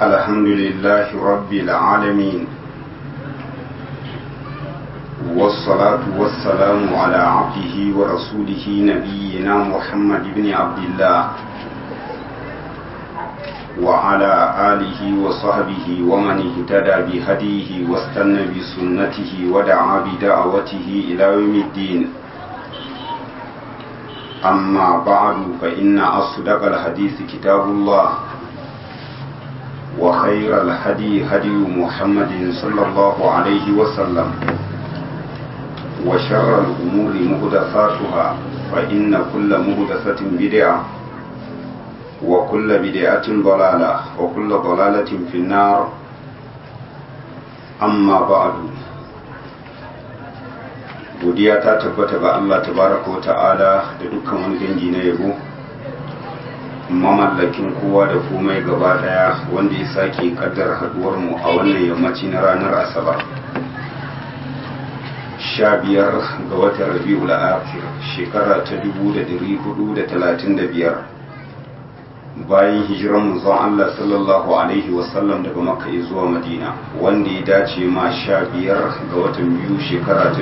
الحمد لله رب العالمين والصلاة والسلام على عبده ورسوله نبينا محمد بن عبد الله وعلى آله وصحبه ومن اهتدى بهديه واستنى بسنته ودعا بدعوته إلى يوم الدين أما بعد فإن أصدق الحديث كتاب الله وخير الهدي هدي محمد صلى الله عليه وسلم وشر الأمور محدثاتها فإن كل محدثة بدعة وكل بدعة ضلالة وكل ضلالة في النار أما بعد godiya ta tabbata ga Allah tabaraka wa ta'ala da dukkan wani dangi na yabo mamallakin kowa da komai gaba daya wanda ya sake kaddara haduwar mu a wannan yammaci na ranar asabar 15 ga watan Rabiul Akhir shekara ta 1435 bayan hijiran manzon Allah sallallahu alaihi wasallam daga Makka zuwa Madina wanda ya dace ma 15 ga watan biyu shekara ta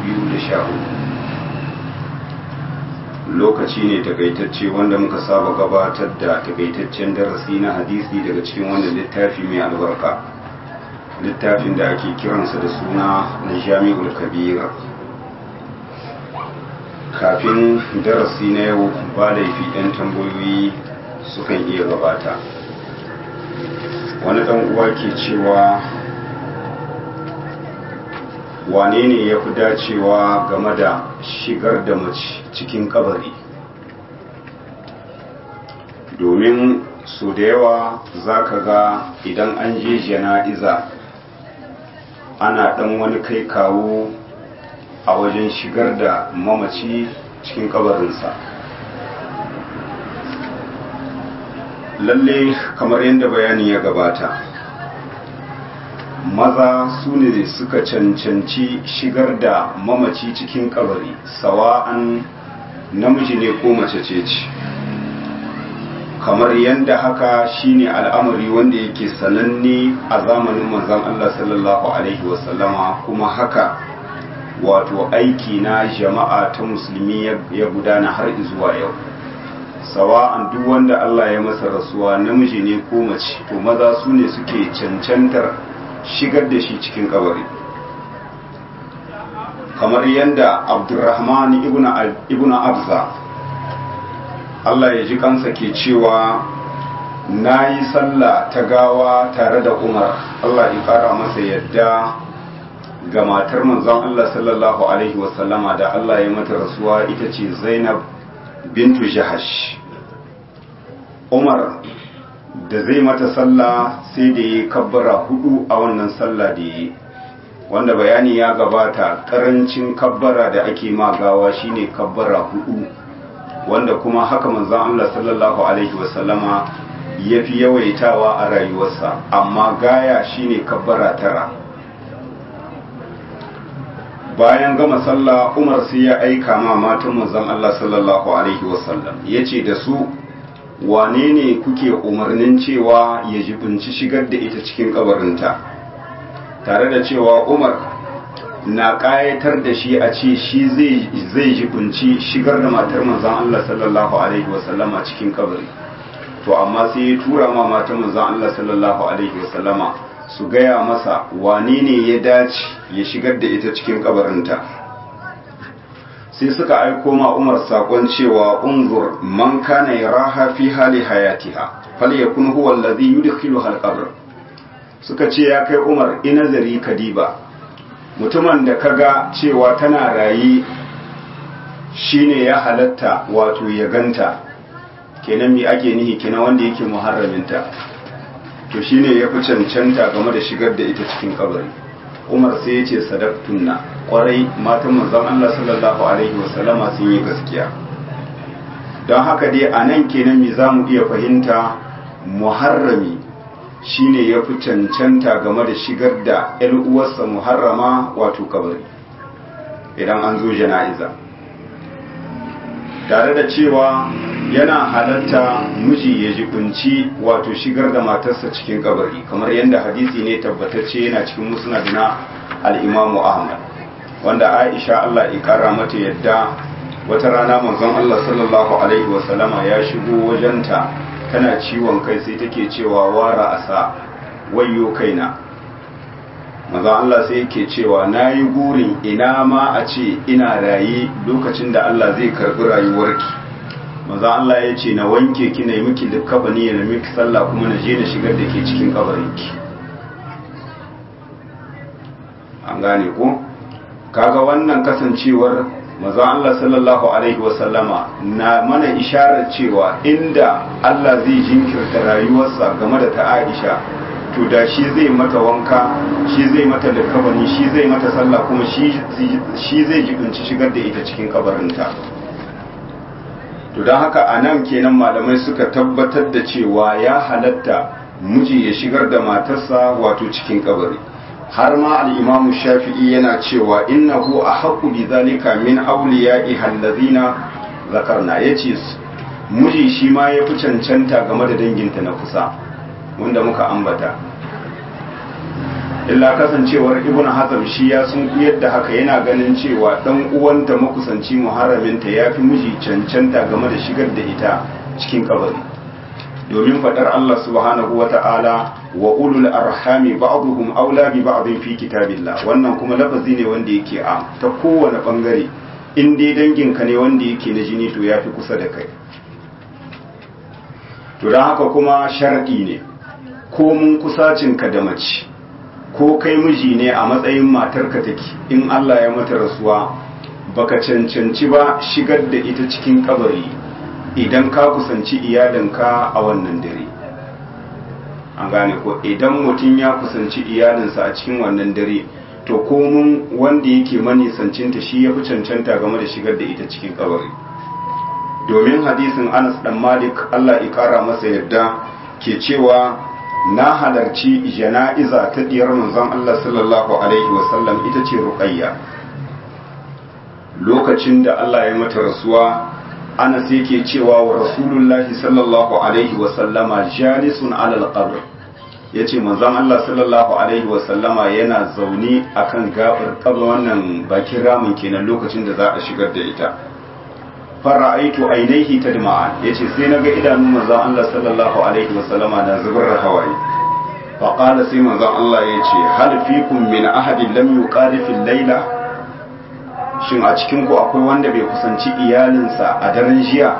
2014 lokaci ne takaitacce wanda muka saba gabatar da takaitaccen darasi na hadisi daga cikin wannan littafi mai albarka littafin da ake kiransa da suna na Jami'ul Kabir kafin darasi na yau ba laifi ɗan tambayoyi sukan iya gabata. Wani ɗan uwa ke cewa wane ne ya fi dacewa game da shigar da mace cikin kabari, domin so da yawa za ka ga idan an je jana'iza ana ɗan wani kai kawo a wajen shigar da mamaci cikin kabarinsa. Lalle kamar yadda bayani ya gabata, maza su ne suka cancanci shigar da mamaci cikin kabari, sawa'an namiji ne ko mace ce. Kamar yadda haka shine al'amari wanda yake sananne a zamanin manzon Allah sallallahu alaihi wasallama, kuma haka wato aiki na jama'a ta musulmi ya gudana har zuwa yau. Sawa'an duk wanda Allah ya masa rasuwa namiji ne ko mace, to maza su ne suke cancantar shigar da shi cikin kabari. Kamar yadda Abdurrahman ibn Abza, Allah ya ji kansa ke cewa na yi sallah ta gawa tare da Umar, Allah ya kara masa yadda ga matar manzon Allah sallallahu alaihi wasallama da Allah ya mata rasuwa ita ce Zainab bintu Jahash. Umar da zai mata sallah sai da ya kabbara 4 a wannan sallah da ya, wanda bayani ya gabata karancin kabbara da ake magawa shine kabbara 4, wanda kuma haka manzon Allah sallallahu alaihi wasallama ya fi yawaitawa a rayuwarsa, amma gaya shine kabbara 9. Bayan gama sallah Umar sai ya aika ma matan manzon Allah sallallahu alaihi wasallam yace da su, wane ne kuke umarnin cewa ya jibinci shigar da ita cikin kabarinta, tare da cewa Umar na kayatar da shi a ce shi zai jibinci shigar da matar manzon Allah sallallahu alaihi wasallama cikin kabari, to amma sai ya tura ma matar manzon Allah sallallahu alaihi wasallama su gaya masa wane ne ya dace ya shigar da ita cikin kabarinta. Sai suka aiko ma Umar sakon cewa unzur man kana yaraha fi hali hayatiha falyakun huwa allazi yudkhiluha al-qabr. Suka ce ya kai Umar, ina zari kadiba, mutumin da kaga cewa tana rayi shine ya halatta wato ya ganta, kenan me ake nihi, kenan wanda yake muharraminta, to shine ya fi cancanta game da shigar da ita cikin kabari. Umar sai ya ce sadaqtunna, kwarai matan manzon Allah sallallahu alaihi wasallama sun yi gaskiya. Don haka dai a nan kenan me zamu iya fahimta, muharrami shine ya fi cancanta game da shigar da ƴar uwarsa muharrama wato kabari idan an zo jana'iza, tare da cewa yana halatta miji ya jibinci wato shigar da matarsa cikin kabari kamar yadda hadisi ne tabbatacce yana cikin musnad na al-Imam Ahmad wanda Aisha Allah ya kara mata yadda wata rana manzon Allah sallallahu alaihi wasallama ya shigo wajenta tana ciwon kai sai take cewa wara asa wayyo kaina manzon Allah sai yake cewa nayi gurin ina ma a ce ina rayi lokacin da Allah zai karbi rayuwarki manzon Allah ya ce na wanke ki na yi miki likabani na miki sallah kuma na je na shigar da ke cikin kabarinki an gane ko kaga wannan kasancewar manzon Allah sallallahu alaihi wasallama na mana isharar cewa inda Allah zai jinkirta rayuwarsa game da ta Aisha to da shi zai mata wanka shi zai mata likabani shi zai mata sallah kuma shi zai jibinci shigar da ita cikin kabarinta to don haka anan kenan malamai suka tabbatar da cewa ya halatta miji ya shigar da matarsa wato cikin kabari har ma al-Imam Shafi'i yana cewa innahu ahaqqu bi zalika min awliya'i allazina zakarna yace miji shi ma yafi cancanta game da danginta na kusa wanda muka ambata illa kasancewar Ibn Hazm shi ya sun yadda haka yana ganin cewa dan uwanta makusanci muharraminta yafi miji cancanta game da shigar da ita cikin kabari domin fadar Allah subhanahu wata'ala wa ulul arhami ba'dhum aula bi ba'dhin fi kitabillah wannan kuma lafazi ne wanda yake a ta kowane bangare in dai danginka ne wanda yake na jini to yafi kusa da kai to dan haka kuma sharadi ne ko mun kusacinka da mace ko kai miji ne a matsayin matarka take in Allah ya mata rasuwa baka cancanci ba shigar da ita cikin kabari idan ka kusanci iyalinka a wannan dare an gane ko idan mutum ya kusanci iyalinsa a cikin wannan dare to komun wanda yake manisancinta shi ya fi cancanta game da shigar da ita cikin kabari domin hadisin Anas dan Malik Allah ya kara masa yadda ke cewa na halarci jana'iza ta diyar manzon Allah sallallahu alaihi wasallam ita ce Ruqayya lokacin da Allah ya mata rasuwa Anas yake cewa wa Rasulullahi sallallahu alaihi wasallama jalisun alal qabr yace manzon Allah sallallahu alaihi wasallama yana zaune akan gabar kabrin wannan bakin ramin kenan lokacin da za a shigar da ita fara'aitu ainihi tadma'an yace sai naga idanun manzon Allah sallallahu alaihi wasallama na zubar hawaye fa qala sai manzon Allah yace hal fikum min ahadin lam yuqarif al-laila shin a cikin ku akwai wanda bai kusanci iyalinsa a daren jiya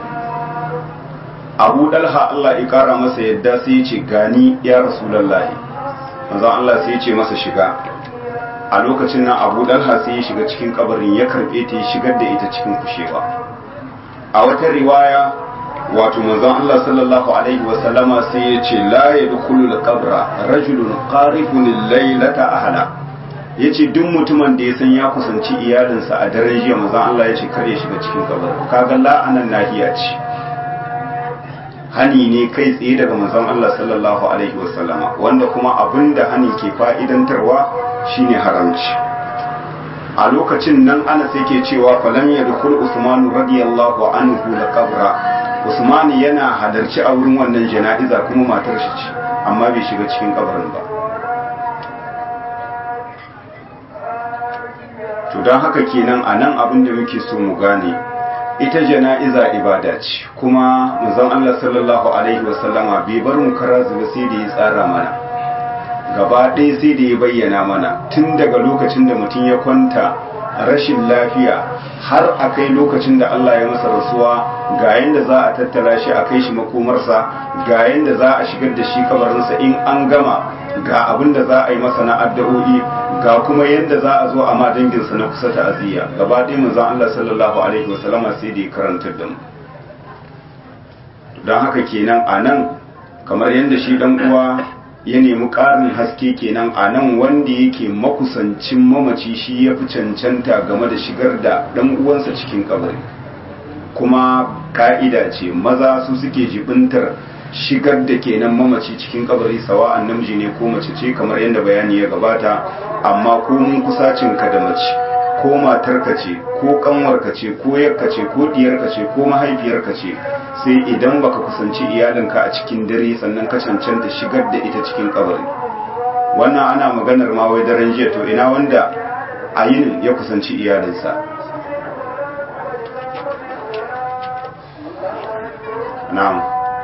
Abu Dalha Allah ya kara masa yadda sai ya ce gani ya Rasulullahi manzon Allah sai ya ce masa shiga a lokacin nan Abu Dalha sai ya shiga cikin kabarin ya karbe ta ya shigar da ita cikin kushewa a wata riwaya wato manzon Allah sallallahu alaihi wa sallama sai ya ce la yadkhulul qabra rajulun qarifun al-laylata ahla yace duk mutumin da ya san ya kusanci iyalinsa a daren jiya manzon Allah ya ce kar ya shiga cikin kabarin kaga la'anan nahiya ce hani ne kai tsaye daga manzon Allah sallallahu alaihi wa sallama wanda kuma abinda hani ke fa'idantarwa shine haramci a lokacin nan Anas yake cewa falam yadkhul Usman radiyallahu anhu al-qabra Usman yana halarci a wurin wannan jana'iza kuma matar shi ce amma bai shiga cikin kabarin ba to dan haka kenan anan abin da muke so mu gane ita jana'iza ibada ce kuma manzon Allah sallallahu alaihi wasallama bai bar mu karazu ba sai da ya tsara mana gaba ɗaya sai da ya bayyana mana tun daga lokacin da mutum ya kwanta rashin lafiya har a kai lokacin da Allah ya masa rasuwa ga yanda za a tattara shi a kai shi makomarsa ga yanda za a shigar da shi kabarinsa in an gama ga abin da za a yi masa na addu'o'i ga kuma yanda za a zo a ma danginsa na kusa ta'aziyya gaba ɗaya manzon Allah sallallahu alaihi wasallama sai da ya karantar da mu don haka kenan a nan kamar yanda shi dan uwa ya nemi ƙarin haske kenan a nan wanda yake makusancin mamaci shi ya fi cancanta game da shigar da ɗan uwansa cikin kabari kuma ka'ida ce maza su suke jibintar shigar da kenan mamaci cikin kabari sawa'an namiji ne ko mace ce kamar yadda bayani ya gabata amma ko mun kusacin ka da mace ko matarka ce ko kanwarka ce ko yakka ce ko diyarka ce ko mahaifiyarka ce sai idan baka kusanci iyalinka a cikin dare sannan ka cancanta shigar da ita cikin kabari. Wannan ana maganar ma wai daren jiya, to ina wanda a yinin ya kusanci iyalinsa. Na'am.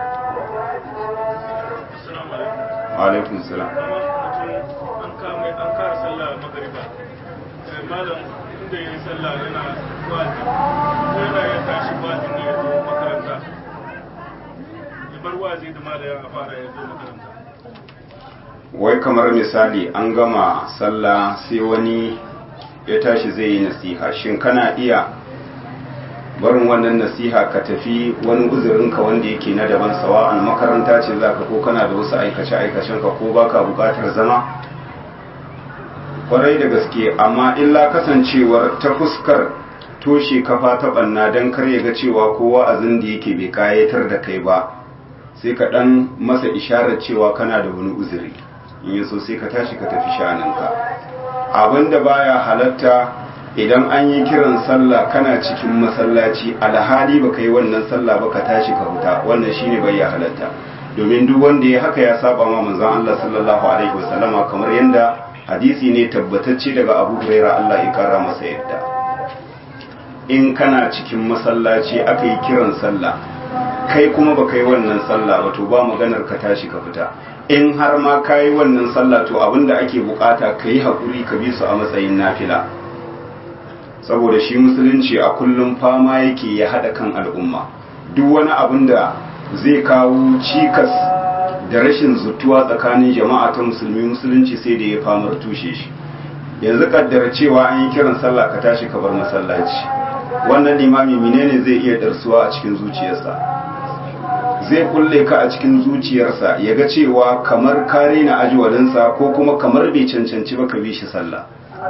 Alaikun salam. An kara sallah magariba, malam inda yi sallah yana wazi, yana ya tashi wazi ne ya zo makaranta, ya bar wazi da malam ya fara ya zo makaranta. Wai kamar misali an gama sallah sai wani ya tashi zai yi nasiha, shin kana iya barin wannan nasiha ka tafi wani uzurinka wanda yake na daban, sawa'an makaranta ce zaka ko kana da wasu aikace-aikacen ka ko baka bukatar zama? Kwarai da gaske, amma illa kasancewar ta fuskar toshe kafa ta banna don kar ya ga cewa kowa azin da yake bai kayatar da kai ba, sai ka dan masa isharar cewa kana da wani uzuri, in yaso sai ka tashi ka tafi sha'aninka. Abinda baya halatta idan an yi kiran sallah kana cikin masallaci alhali baka yi wannan sallah ba ka tashi ka huta, wannan shine bai ya halatta, domin duk wanda ya haka ya saba ma manzon Allah sallallahu alaihi wasallama, kamar yanda hadisi ne tabbatacce daga Abu Hurairah Allah ya kara masa yadda. In kana cikin masallaci aka yi kiran sallah kai kuma baka yi wannan sallah ba, to ba maganar ka tashi ka fita. In har ma ka yi wannan sallah, to abinda ake bukata ka yi haƙuri ka bi su a matsayin nafila, saboda shi musulunci a kullum fama yake ya haɗa kan al'umma. Duk wani abin da zai kawo cikas da rashin zutuwa tsakanin jama'a ta musulmi, musulunci sai da ya famar tushe shi. Yanzu kaddara cewa an yi kiran sallah ka tashi ka bar masallaci, wannan limami menene zai iya darsuwa a cikin zuciyarsa? Zai kulle ka a cikin zuciyarsa ya ga cewa kamar kare na ajiwalinsa ko kuma kamar bai cancanci ba ka bi shi sallah.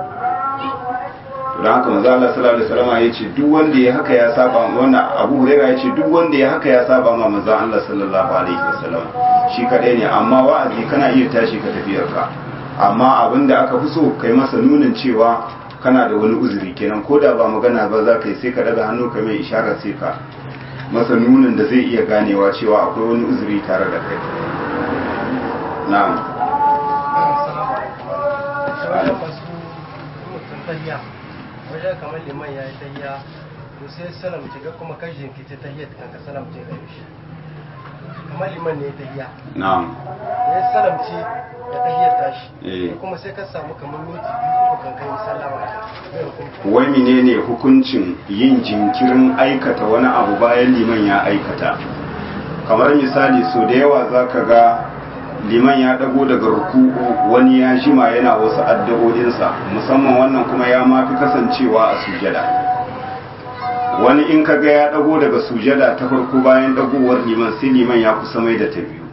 Don haka manzo Allah sallallahu alaihi wasallam ya ce duk wanda ya haka ya saba, wannan Abu Hurairah ya ce duk wanda ya haka ya saba ma manzo Allah sallallahu alaihi wasallam. Shi kadai ne, amma wa'azi kana iya tashi ka tafiyarka, amma abinda aka fi so kai masa nunin cewa kana da wani uzuri, kenan ko da ba magana ba za ka yi sai ka daga hannu ka mai isharar, sai ka masa nunin da zai iya ganewa cewa akwai wani uzuri tare da kai. Na'am. Wajen kamar liman ya yi tahiya, to sai salam ce ga kuma kan jinkita tahiyar kan ka salam ce ga shi. Kamar liman ne ya tahiya. Na'am. Ya salam ce ya tahiyar tashi. Kuma sai ka samu kamar minti biyu ko kan kai sallama. Wai menene hukuncin yin jinkirin aikata wani abu bayan liman ya aikata? Kamar misali, so da yawa zaka ga liman ya dago daga ruku'u, wani ya jima yana wasu addu'o'insa, musamman wannan kuma ya mafi kasancewa a sujada. Wani in kaga ya dago daga sujada ta farko bayan dagowar liman, sai liman ya kusa mai da ta biyu,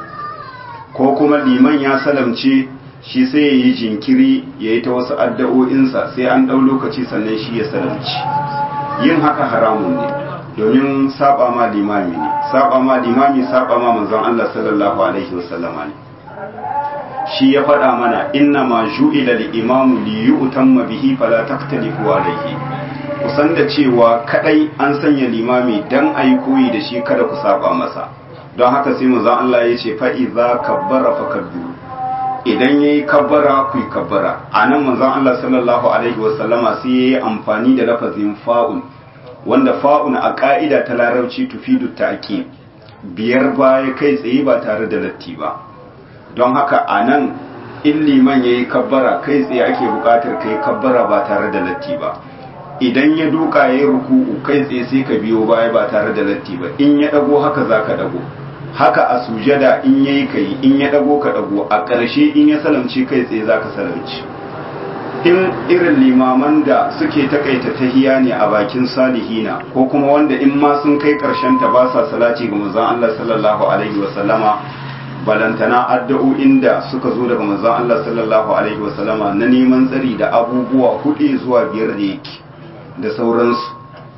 ko kuma liman ya salamce shi sai ya yi jinkiri ya yi ta wasu addu'o'insa sai an ɗau lokaci sannan shi ya salamci. Yin haka haramun ne, domin saba ma limami ne, saba ma limami saba ma manzon Allah sallallahu alaihi wasallama ne. Shi ya faɗa mana inna ma ju'ila al-imamu li yu'tamma bihi fala taqtalifu alayhi. Kusan da cewa kadai an sanya limami dan ayi koyi da shi, kada ku saba masa. Don haka sai manzon Allah ya ce fa idza kabbara fakabbiru, idan yayi kabbara ku yi kabbara. Anan manzon Allah sallallahu alaihi wasallama sai yayi amfani da lafazin fa'ul, wanda fa'un a ƙa'ida ta larabci tufidu ta'kid, biyar baya kai tsaye ba tare da latti ba. Don haka a nan in liman ya yi kabbara kai tsaye ake buƙatar ka yi kabbara ba tare da latti ba. Idan ya duka ya yi ruku'u kai tsaye sai ka biyo baya ba tare da latti ba. In ya ɗago haka za ka ɗago, haka a sujada in ya yi ka yi, in ya ɗago ka ɗago, a ƙarshe in ya salamci kai tsaye za ka salamci. In irin limaman da suke takaita tahiya ne a bakin salihina, ko kuma wanda in ma sun kai karshen ta ba sa salati ga manzon Allah sallallahu alaihi wasallama, balantana addu'o'in da suka zo daga manzon Allah sallallahu alaihi wasallama na neman tsari da abubuwa 4 zuwa 5 da yake da sauransu.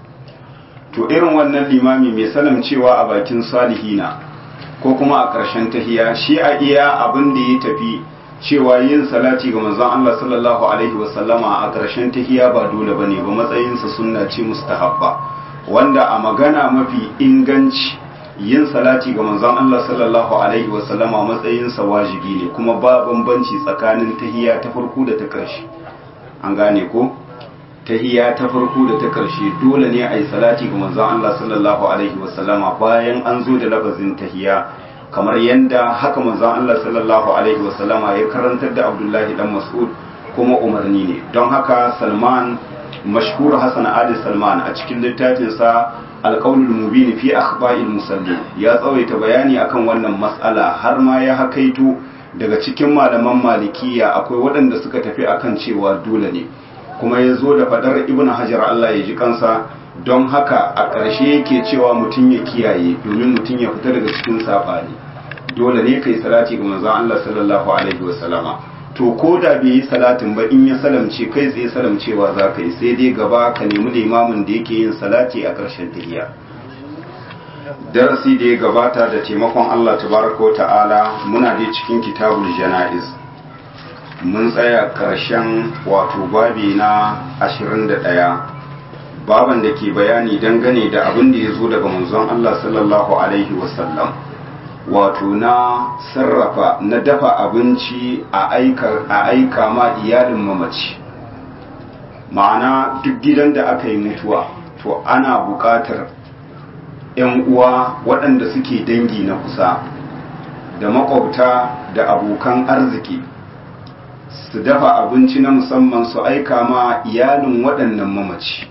To irin wannan limami mai salamcewa a bakin salihina ko kuma a karshen tahiya, shi a iya abin da ya tafi cewa yin salati ga manzon Allah sallallahu alaihi wasallama a ƙarshen tahiyya ba dole bane ba, matsayinsa sunna ce mustahabba, wanda a magana mafi inganci yin salati ga manzon Allah sallallahu alaihi wasallama matsayinsa wajibi ne, kuma ba bambanci tsakanin tahiyya ta farko da ta ƙarshe. An gane ko? Tahiyya ta farko da ta ƙarshe dole ne a yi salati ga manzon Allah sallallahu alaihi wasallama bayan an zo da lafazin tahiyya, kamar yadda haka manzon Allah sallallahu alaihi wasallama ya karantar da Abdullahi dan Mas'ud, kuma umarni ne. Don haka Salman, mashhur Hassan Ali Salman, a cikin littafinsa Al-Qaulul Mubin fi Akhba'il Musalli ya tsawaita bayani akan wannan mas'ala, har ma ya hakaito daga cikin malaman Malikiya akwai waɗanda suka tafi akan cewa dole ne, kuma ya zo da fadar Ibn Hajar Allah ya ji kansa. Don haka a ƙarshe yake cewa mutum ya kiyaye, domin mutum ya fita daga cikin saɓani. Dole ne kai salati ga manzon Allah sallallahu alaihi wasallama. To ko da bai yi salatin ba, in ya salamce kai tsaye salamcewa za ka yi, sai dai gaba ka nemi limamin da yake yin salati a ƙarshen tahiyya. Darasi da ya gabata da taimakon Allah tabaraka ta'ala muna dai cikin kitabul jana'iz. Mun tsaya ƙarshen wato babi na 21, baban da ke bayani dangane da abin da ya zo daga manzon Allah sallallahu alaihi wasallam, wato na sarrafa na dafa abinci a aika ma iyalin mamaci. Ma'ana duk gidan da aka yi mutuwa to ana buƙatar 'yan uwa waɗanda suke dangi na kusa da makwabta da abokan arziki su dafa abinci na musamman su aika ma iyalin waɗannan mamaci,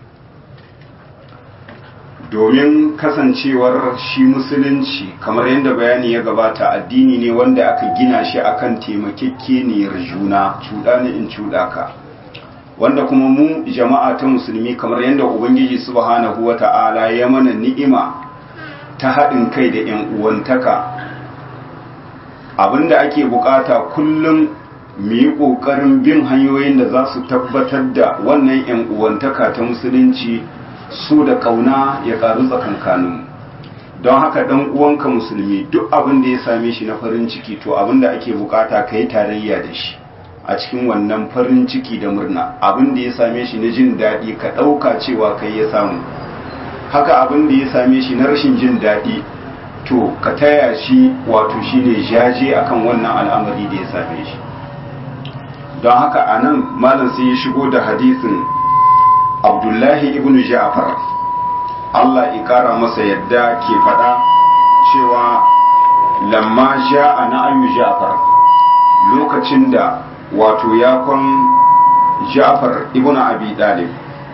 domin kasancewar shi musulunci kamar yadda bayani ya gabata addini ne wanda aka gina shi akan taimakekeniyar juna, cuɗa ni in cuɗa ka, wanda kuma mu jama'a ta musulmi kamar yadda ubangiji subhanahu wata'ala ya mana ni'ima ta haɗin kai da 'yan uwantaka, abinda ake bukata kullum mu yi ƙoƙarin bin hanyoyin da za su tabbatar da wannan 'yan uwantaka ta musulunci su da kauna ya karu tsakankaninmu. Don haka dan uwanka musulmi duk abin da ya same shi na farin ciki, to abin da ake bukata ka yi tarayya da shi a cikin wannan farin ciki da murna. Abin da ya same shi na jin daɗi ka ɗauka cewa kai ya samu, haka abin da ya same shi na rashin jin daɗi to ka taya shi, wato shi ne jaje akan wannan al'amari da ya same shi. Don haka a nan malam sai ya shigo da hadisin Abdullahi ibn Ja'far, Allah ya kara masa yadda, ke faɗa cewa lamma ja'a na'ayu Ja'far, lokacin da wato yakon Ja'far ibn Abi Talib,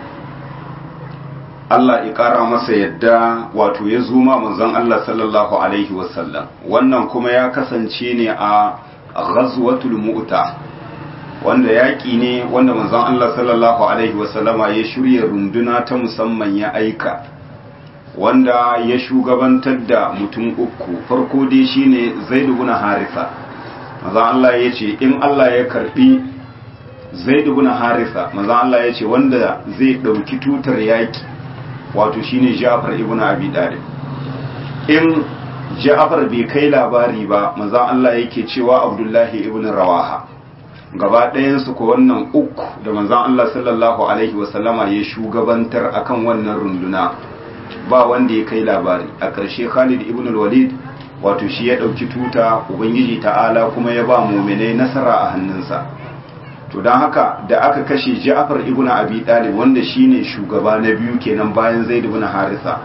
Allah ya kara masa yadda, wato ya zuma manzon Allah sallallahu alaihi wasallam. Wannan kuma ya kasance ne a ghazwatul Mu'ta, wanda yaƙi ne wanda manzon Allah sallallahu alaihi wasallama ya shirya runduna ta musamman ya aika, wanda ya shugabantar da mutum uku. Farko dai shine Zaid ibn Haritha. Manzon Allah ya ce in Allah ya karbi Zaid ibn Haritha, manzon Allah ya ce wanda zai dauki tutar yaƙi wato shine Ja'far ibn Abi Talib. In Ja'far bai kai labari ba, manzon Allah yake cewa Abdullahi ibn Rawaha. Gaba ɗayansu ko wannan uku da manzon Allah sallallahu alaihi wasallama ya shugabantar akan wannan runduna, ba wanda ya kai labari. A ƙarshe Khalid ibn al-Walid wato shi ya ɗauki tuta, ubangiji ta'ala kuma ya ba mu'minai nasara a hannunsa. To don haka da aka kashe Ja'far ibn Abi Talib, wanda shine shugaba na biyu kenan bayan Zaid ibn Harisa,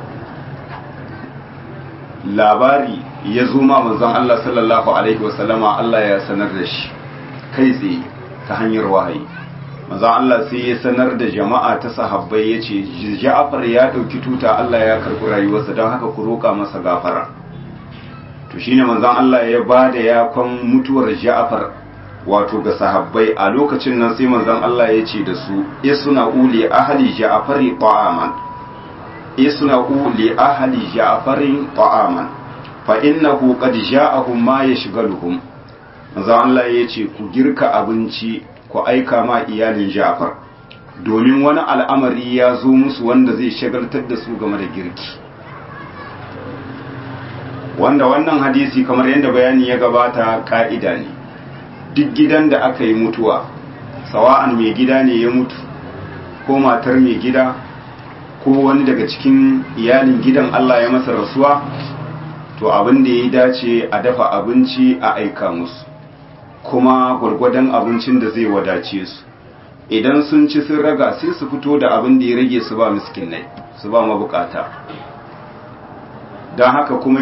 labari ya zo ma manzon Allah sallallahu alaihi wasallama, Allah ya sanar da shi kai tsaye ta hanyar wahayi. Manzon Allah sai ya sanar da jama'a ta sahabbai ya ce Ja'far ya ɗauki tuta, Allah ya karɓi rayuwarsa, don haka ku roƙa masa gafara. To shine manzon Allah ya ba da yakon mutuwar Ja'far wato ga sahabbai. A lokacin nan sai manzon Allah ya ce da su isna uli ahli Ja'fari ta'aman, isna uli ahli Ja'fari ta'aman fa innahu qad ja'ahum ma yashghaluhum. Manzon Allah ya ce ku girka abinci ku aika ma iyalin Ja'far, domin wani al'amari ya zo musu wanda zai shagaltar da su game da girki. Wanda wannan hadisi kamar yadda bayani ya gabata ka'ida ne, duk gidan da aka yi mutuwa sawa'an mai gida ne ya mutu ko matar mai gida ko wani daga cikin iyalin gidan Allah ya masa rasuwa, to abin da ya dace a dafa abinci a aika musu, kuma gwargwadon abincin da zai wadace su. Idan sun ci sun raga sai su fito da abin da ya rage su ba miskinai, su ba mabukata. don haka kuma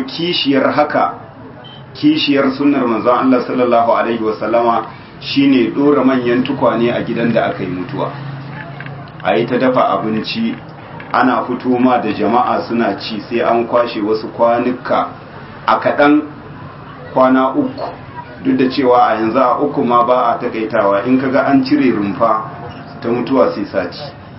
kishiyar sunnar manzon Allah sallallahu alaihi wasallama shine dora manyan tukwane a gidan da aka yi mutuwa, a yi ta dafa abinci ana fito ma da jama'a suna ci, sai an kwashe wasu kwanuka a kaɗan, kwana uku, duk da cewa a yanzu a uku ma ba a takaitawa, in kaga an cire rumfa ta mutuwa sai sati,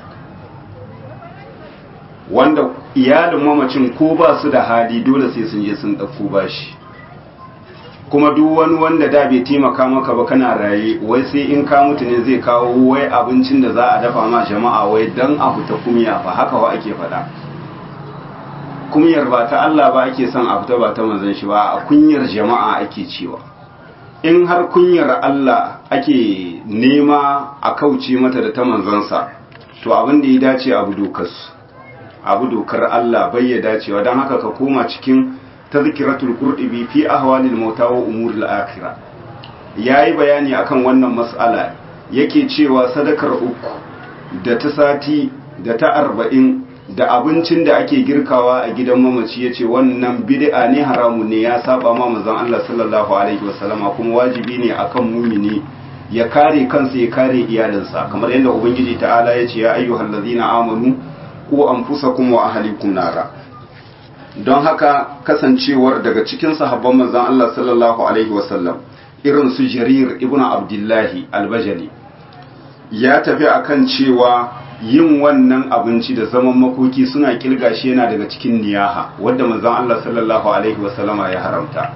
wanda iyalin mamacin ko ba su da hali dole sai sun je sun ɗauko bashi, kuma duk wani wanda da bai taimaka maka ba kana raye, wai sai in ka mutu ne zai kawo wai abincin da za a dafa ma jama'a, wai dan a fita kumya fa, haka wa ake faɗa. Kunyar ba ta Allah ba ake son a fita, ba ta manzon shi ba, a kunyar jama'a ake cewa. In har kunyar Allah ake nema a kauce mata da ta manzansa, to abin da ya dace abu dokar Allah bai ya dacewa. Don haka ka koma cikin tazkiratul qurtubi fi ahwalil mauta wa umuril akhirah, yayi bayani akan wannan mas'ala, yake cewa sadakar uku da ta sati da ta 40 da abincin da ake girkawa a gidan mamaci, yace wannan bid'a ne, haramun ne, ya saba ma manzon Allah sallallahu alaihi wasallama, kuma wajibi ne akan mumini ya kare kansa ya kare iyalinsa, kamar yadda ubangiji ta'ala yace ya ayyuhallazina amanu qu anfusakum wa ahlikum nara. Don haka kasancewar daga cikin sahabban manzon Allah sallallahu alaihi wasallam irin su Jarir ibn Abdullahi al-Bajali ya tafi akan cewa yin wannan abinci da zaman makoki suna kilga shi yana daga cikin niyaha wanda manzon Allah sallallahu alaihi wasallama ya haramta.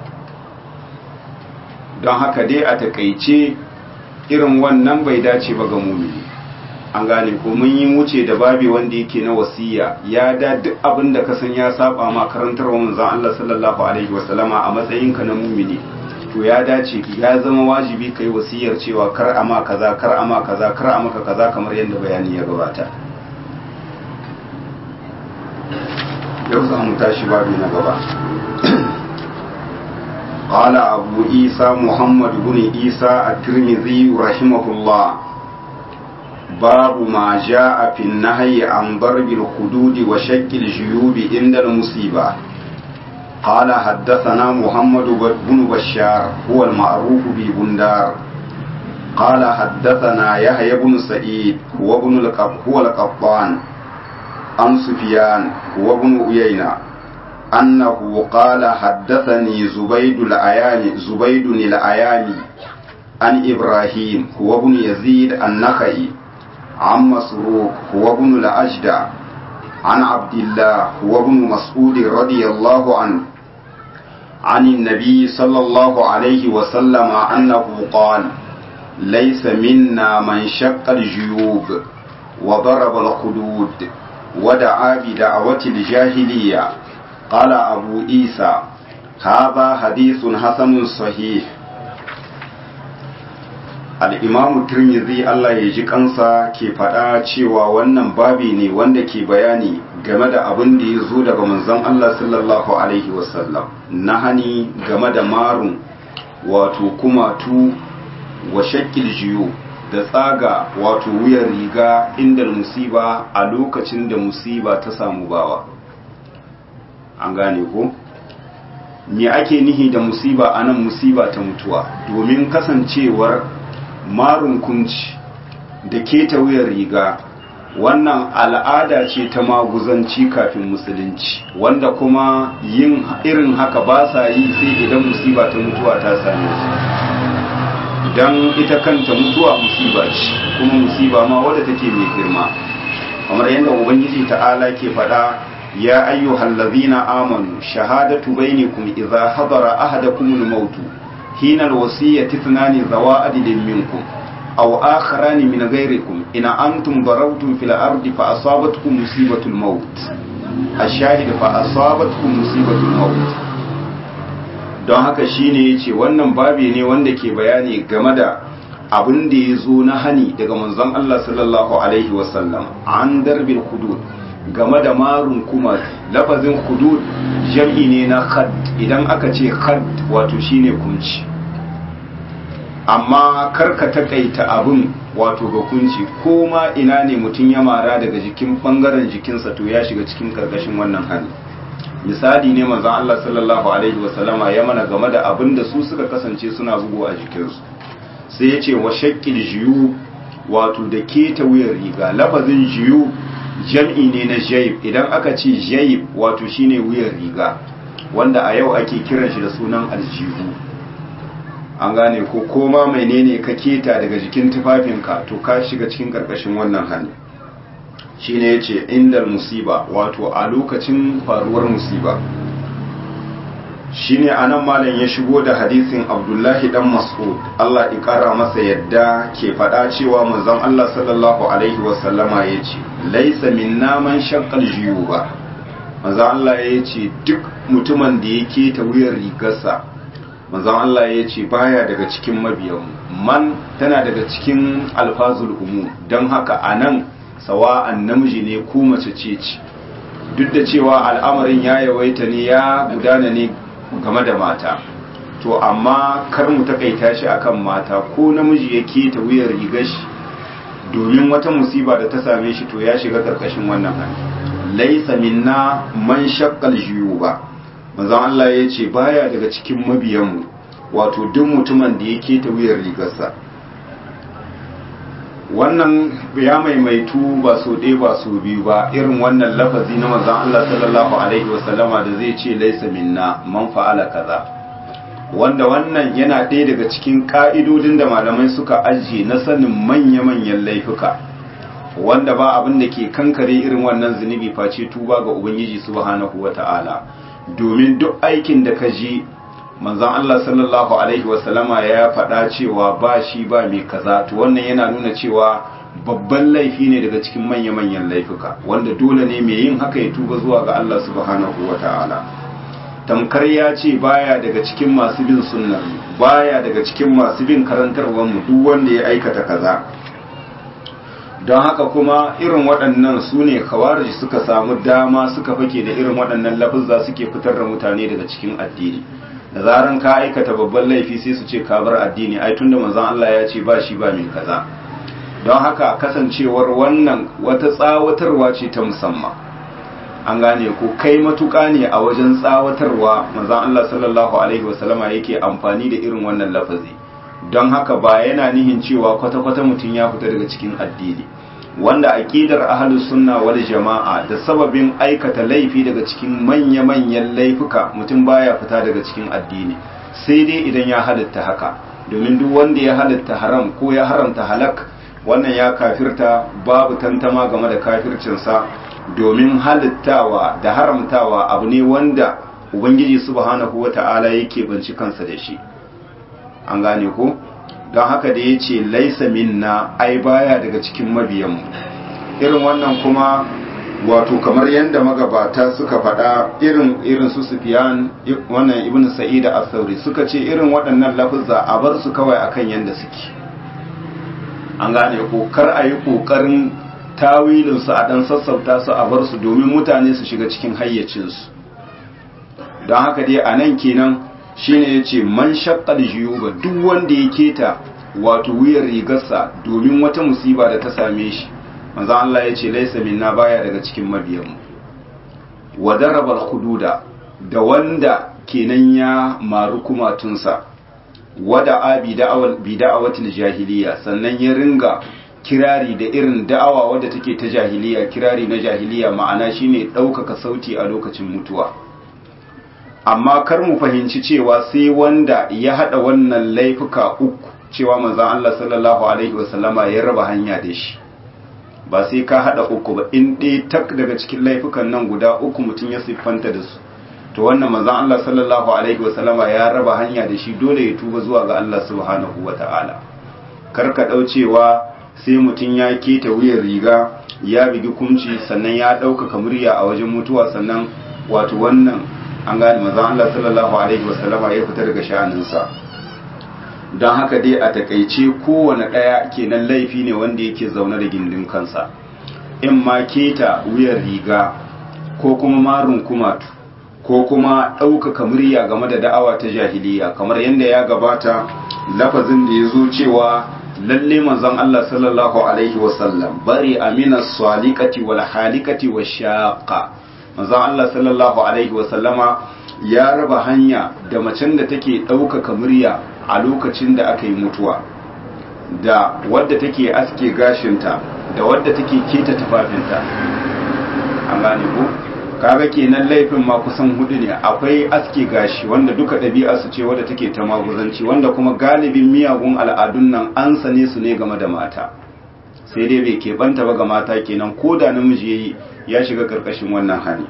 Don haka dai a takeice irin wannan bai dace ba ga mumini. An gane ko mun yi wuce da babi wanda yake na wasiya, ya da duk abin da ka san ya saba ma karantarwa manzon Allah sallallahu alaihi wasallama a matsayinka na mumini, to ya dace ya zama wajibi kai wasiyar cewa kar a ma kaza, kar a ma kaza, kar a maka kaza, kamar yadda bayani ya gabata. yau za mu tashi babi na gaba. قال أبو عيسى محمد بن عيسى الترمذي رحمه الله باب ما جاء في النهي عن ضرب الخدود وشق الجيوب عند المصيبة. قال حدثنا محمد بن بشار هو المعروف ببندار قال حدثنا يحيى بن سعيد هو القطان عن سفيان هو بن عيينة أنه قال حدثني زبيد الأيامي عن إبراهيم هو بن يزيد النخعي عن مسروق هو بن الأجدع عن عبد الله هو بن مسعود رضي الله عنه عن النبي صلى الله عليه وسلم أنه قال ليس منا من شق الجيوب وضرب الخدود ودعا بدعوة الجاهلية. قال أبو عيسى هذا حديث حسن صحيح. al'imamu Tirmidhi Allah ya ji kansa ke faɗa cewa wannan babi ne wanda ke bayani game da abin da ya zo daga manzon Allah sallallahu Alaihi wasallam na hani game da marun wato kumatu wa shakkil jiyo da tsaga wato wuyan riga inda musiba a lokacin da musiba ta samu bawa. An gane ko? Me ake nihi da musiba a nan musiba ta mutuwa, domin kasancewar marun kunci da keta wuyar riga wannan al'ada ce ta maguzanci kafin musulunci, wanda kuma yin irin haka ba sa yi sai idan musiba ta mutuwa ta same su, don ita kanta mutuwa musiba ce, kuma musiba ma wadda take mai girma, kamar yadda ubangiji ta'ala ke faɗa ya ayyuhal ladzina amanu shahadatu bainakum idza hadara ahadakumul mautu حين الوصية اثنان ذوا عدل منكم أو آخران من غيركم إن أنتم ضربتم في الأرض فأصابتكم مصيبة الموت. الشاهد فأصابتكم مصيبة الموت. don haka shine yace wannan babi ne wanda ke bayani game da abin da ya zo na hani daga manzon Allah sallallahu alaihi wasallam an darbil hudud game da marun kuma lafazin hudud jam'i ne na khad idan aka ce khad wato shine kunci amma karka takaita abin wato ga kunci ko ma ina ne mutum ya mara daga jikin bangaren jikinsa to ya shiga cikin karkashin wannan hali misali ne manzon Allah sallallahu alaihi wasallama ya mana game da abin da su suka kasance suna bugu a jikinsu sai ya ce wa shakkil jiyu wato da keta wuyar riga lafazin jiyu jam'i ne na jayib idan aka ce jayib wato shine wuyar riga wanda a yau ake kiran shi da sunan aljihu an gane ko koma menene ka keta daga jikin tufafinka to ka shiga cikin karkashin wannan hali shine yace indal musiba wato a lokacin faruwar musiba shine anan malam ya shigo da hadisin Abdullahi dan Mas'ud Allah ya kara masa yadda ke fada cewa manzon Allah sallallahu alaihi wasallama yace laysa minna man shaqqal juyuba manzon Allah yace duk mutumin da yake ta wuyar rigarsa manzon Allah yace baya daga cikin mabiyan man tana daga cikin alfazul umum dan haka anan sawa'an namiji ne ko mace ce duk da cewa al'amarin ya yawaita ne ya gudana ne game da mata to amma kar mu takaita shi akan mata ko namiji yake ta wuyar rigar shi domin wata musiba da ta same shi to ya shiga karkashin wannan hali laysa minna man shaqqal juyuba manzon Allah yace baya daga cikin mabiyan mu wato duk mutumin da yake ta wuyar rigarsa wannan ya maimaitu ba so ɗaya ba so biyu ba irin wannan lafazi na manzon Allah sallallahu alaihi wasallama da zai ce laisa minna man fa'ala kaza wanda wannan yana ɗaya daga cikin ka'idodin da malamai suka ajiye na sanin manya-manyan laifuka wanda ba abin da ke kankare irin wannan zunubi face tuba ga ubangiji subhanahu wata'ala domin duk aikin da ka ji manzon Allah sallallahu alaihi wasallama ya faɗa cewa ba shi ba mai kaza to wannan yana nuna cewa babban laifi ne daga cikin manya-manyan laifuka wanda dole ne mai yin haka ya tuba zuwa ga Allah subhanahu wata'ala tamkar ya ce baya daga cikin masu bin sunna baya daga cikin masu bin karantarwar mu duk wanda ya aikata kaza don haka kuma irin waɗannan su ne khawarij suka samu dama suka fake da irin waɗannan lafuzza suke fitar da mutane daga cikin addini da zaran ka aikata babban laifi sai su ce ka bar addini ai tunda manzon Allah ya ce ba shi ba mai kaza don haka kasancewar wannan wata tsawatarwa ce ta musamman an gane ko kai matuƙa ne a wajen tsawatarwa manzon Allah sallallahu alaihi wasallama yake amfani da irin wannan lafazi don haka ba yana nihin cewa kwata-kwata mutum ya fita daga cikin addini wanda aqidar ahlus sunna wal jama'a da sababin aikata laifi daga cikin manya-manyan laifuka mutum baya fita daga cikin addini sai dai idan ya halitta haka domin duk wanda ya halitta haram ko ya haramta halak wannan ya kafirta babu tantama game da kafircinsa domin halittawa da haramtawa abu ne wanda ubangiji subhanahu wata'ala yake banci kansa da shi an gane ko don haka da ya ce laisa minna ai baya daga cikin mabiyanmu irin wannan kuma wato kamar yadda magabata suka faɗa irin su Sufyan wannan Ibn Sa'id as-Sauri suka ce irin waɗannan lafuzza a bar su kawai akan yanda suke an gane ko kar a yi ƙoƙarin tawilin su a dan sassauta su a bar su domin mutane su shiga cikin hayyacinsu don haka dai a nan kenan shine yace man shaqqal juyuba duk wanda ya keta wato wuyar rigarsa domin wata musiba da ta same shi manzo Allah yace laysa minna baya daga cikin mabiyanmu wa darabal hududa da wanda kenan ya maru kumatunsa wada abi da'awatil jahiliya sannan ya ringa kirari da irin da'awa wadda take ta jahiliya kirari na jahiliya ma'ana shine ɗaukaka sauti a lokacin mutuwa amma kar mu fahimci cewa sai wanda ya hada wannan laifuka uku cewa manzon Allah sallallahu alaihi wasallama ya raba hanya da shi ba sai ka hada uku ba in dai tak daga cikin laifukan nan guda uku mutum ya siffanta da su to wannan manzon Allah sallallahu alaihi wasallama ya raba hanya da shi dole ya tuba zuwa ga Allah subhanahu wataala kar ka daucewa sai mutum ya keta wuyar riga ya bigi kumci sannan ya ɗaukaka murya a wajen mutuwa sannan wato wannan an gane manzon Allah sallallahu alaihi wasallama ya fita daga sha'aninsa. don haka dai a takaice kowane ɗaya kenan laifi ne wanda yake zaune da gindin kansa, in ma keta wuyar riga ko kuma marun kumatu ko kuma ɗaukaka murya game da da'awa ta jahiliya, kamar yadda ya gabata lafazin da ya zo cewa lalle manzon Allah sallallahu alaihi wasallam bari amina salikati wal halikati wa shaqa. manzon Allah sallallahu alaihi wasallama ya raba hanya da macen da take ɗaukaka murya a lokacin da aka yi mutuwa, da wadda take aske gashinta, da wadda take keta tufafinta. An gane ko? Kaga kenan laifin ma kusan hudu ne. Akwai aske gashi wanda duka ɗabi'a su ce wadda take ta maguzanci, wanda kuma galibin miyagun al'adun nan an sane su ne game da mata, sai dai bai keɓanta ba ga mata, kenan ko da namiji ya shiga ƙarƙashin wannan hali.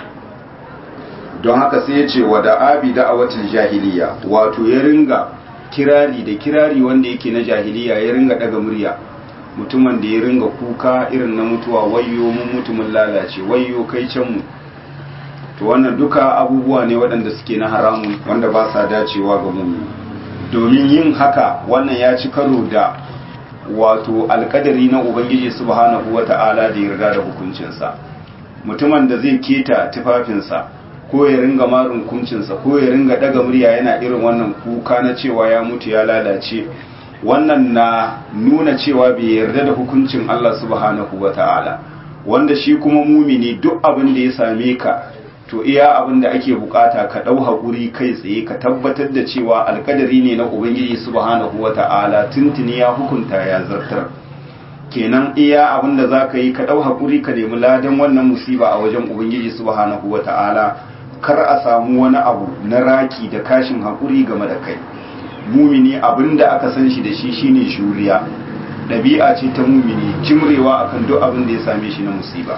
Don haka sai ya ce wa da abi da'awatul jahiliya, wato ya ringa kirari da kirari wanda yake na jahiliya, ya ringa daga murya, mutumin da ya ringa kuka irin na mutuwa, wayyo mun mutumin lalace, wayyo kai can mu. To wannan duka abubuwa ne waɗanda suke na haramun wanda ba sa dacewa ga mu, domin yin haka wannan ya ci karo da wato alkadari na ubangiji subhanahu wata'ala da yarda da hukuncinsa. Mutumin da zai keta tufafinsa ko ya ringa marin kuncinsa ko ya ringa daga murya yana irin wannan kuka na cewa ya mutu ya lalace, wannan na nuna cewa bai yarda da hukuncin Allah subhanahu wata'ala, wanda shi kuma mumini duk abin da ya same ka to iya abin da ake bukata ka dau hakuri kai tsaye, ka tabbatar da cewa alkadari ne na ubangiji subhanahu wata'ala, tuntuni ya hukunta ya zartar. kenan iya abin da zaka yi ka dau hakuri ka nemi ladan wannan musiba a wajen ubangiji subhanahu wata'ala, kar a samu wani abu na raki da kashin hakuri game da kai. Mumini abinda aka san shi da shi shine juriya, ɗabi'a ce ta mumini, jimrewa akan duk abin da ya same shi na musiba.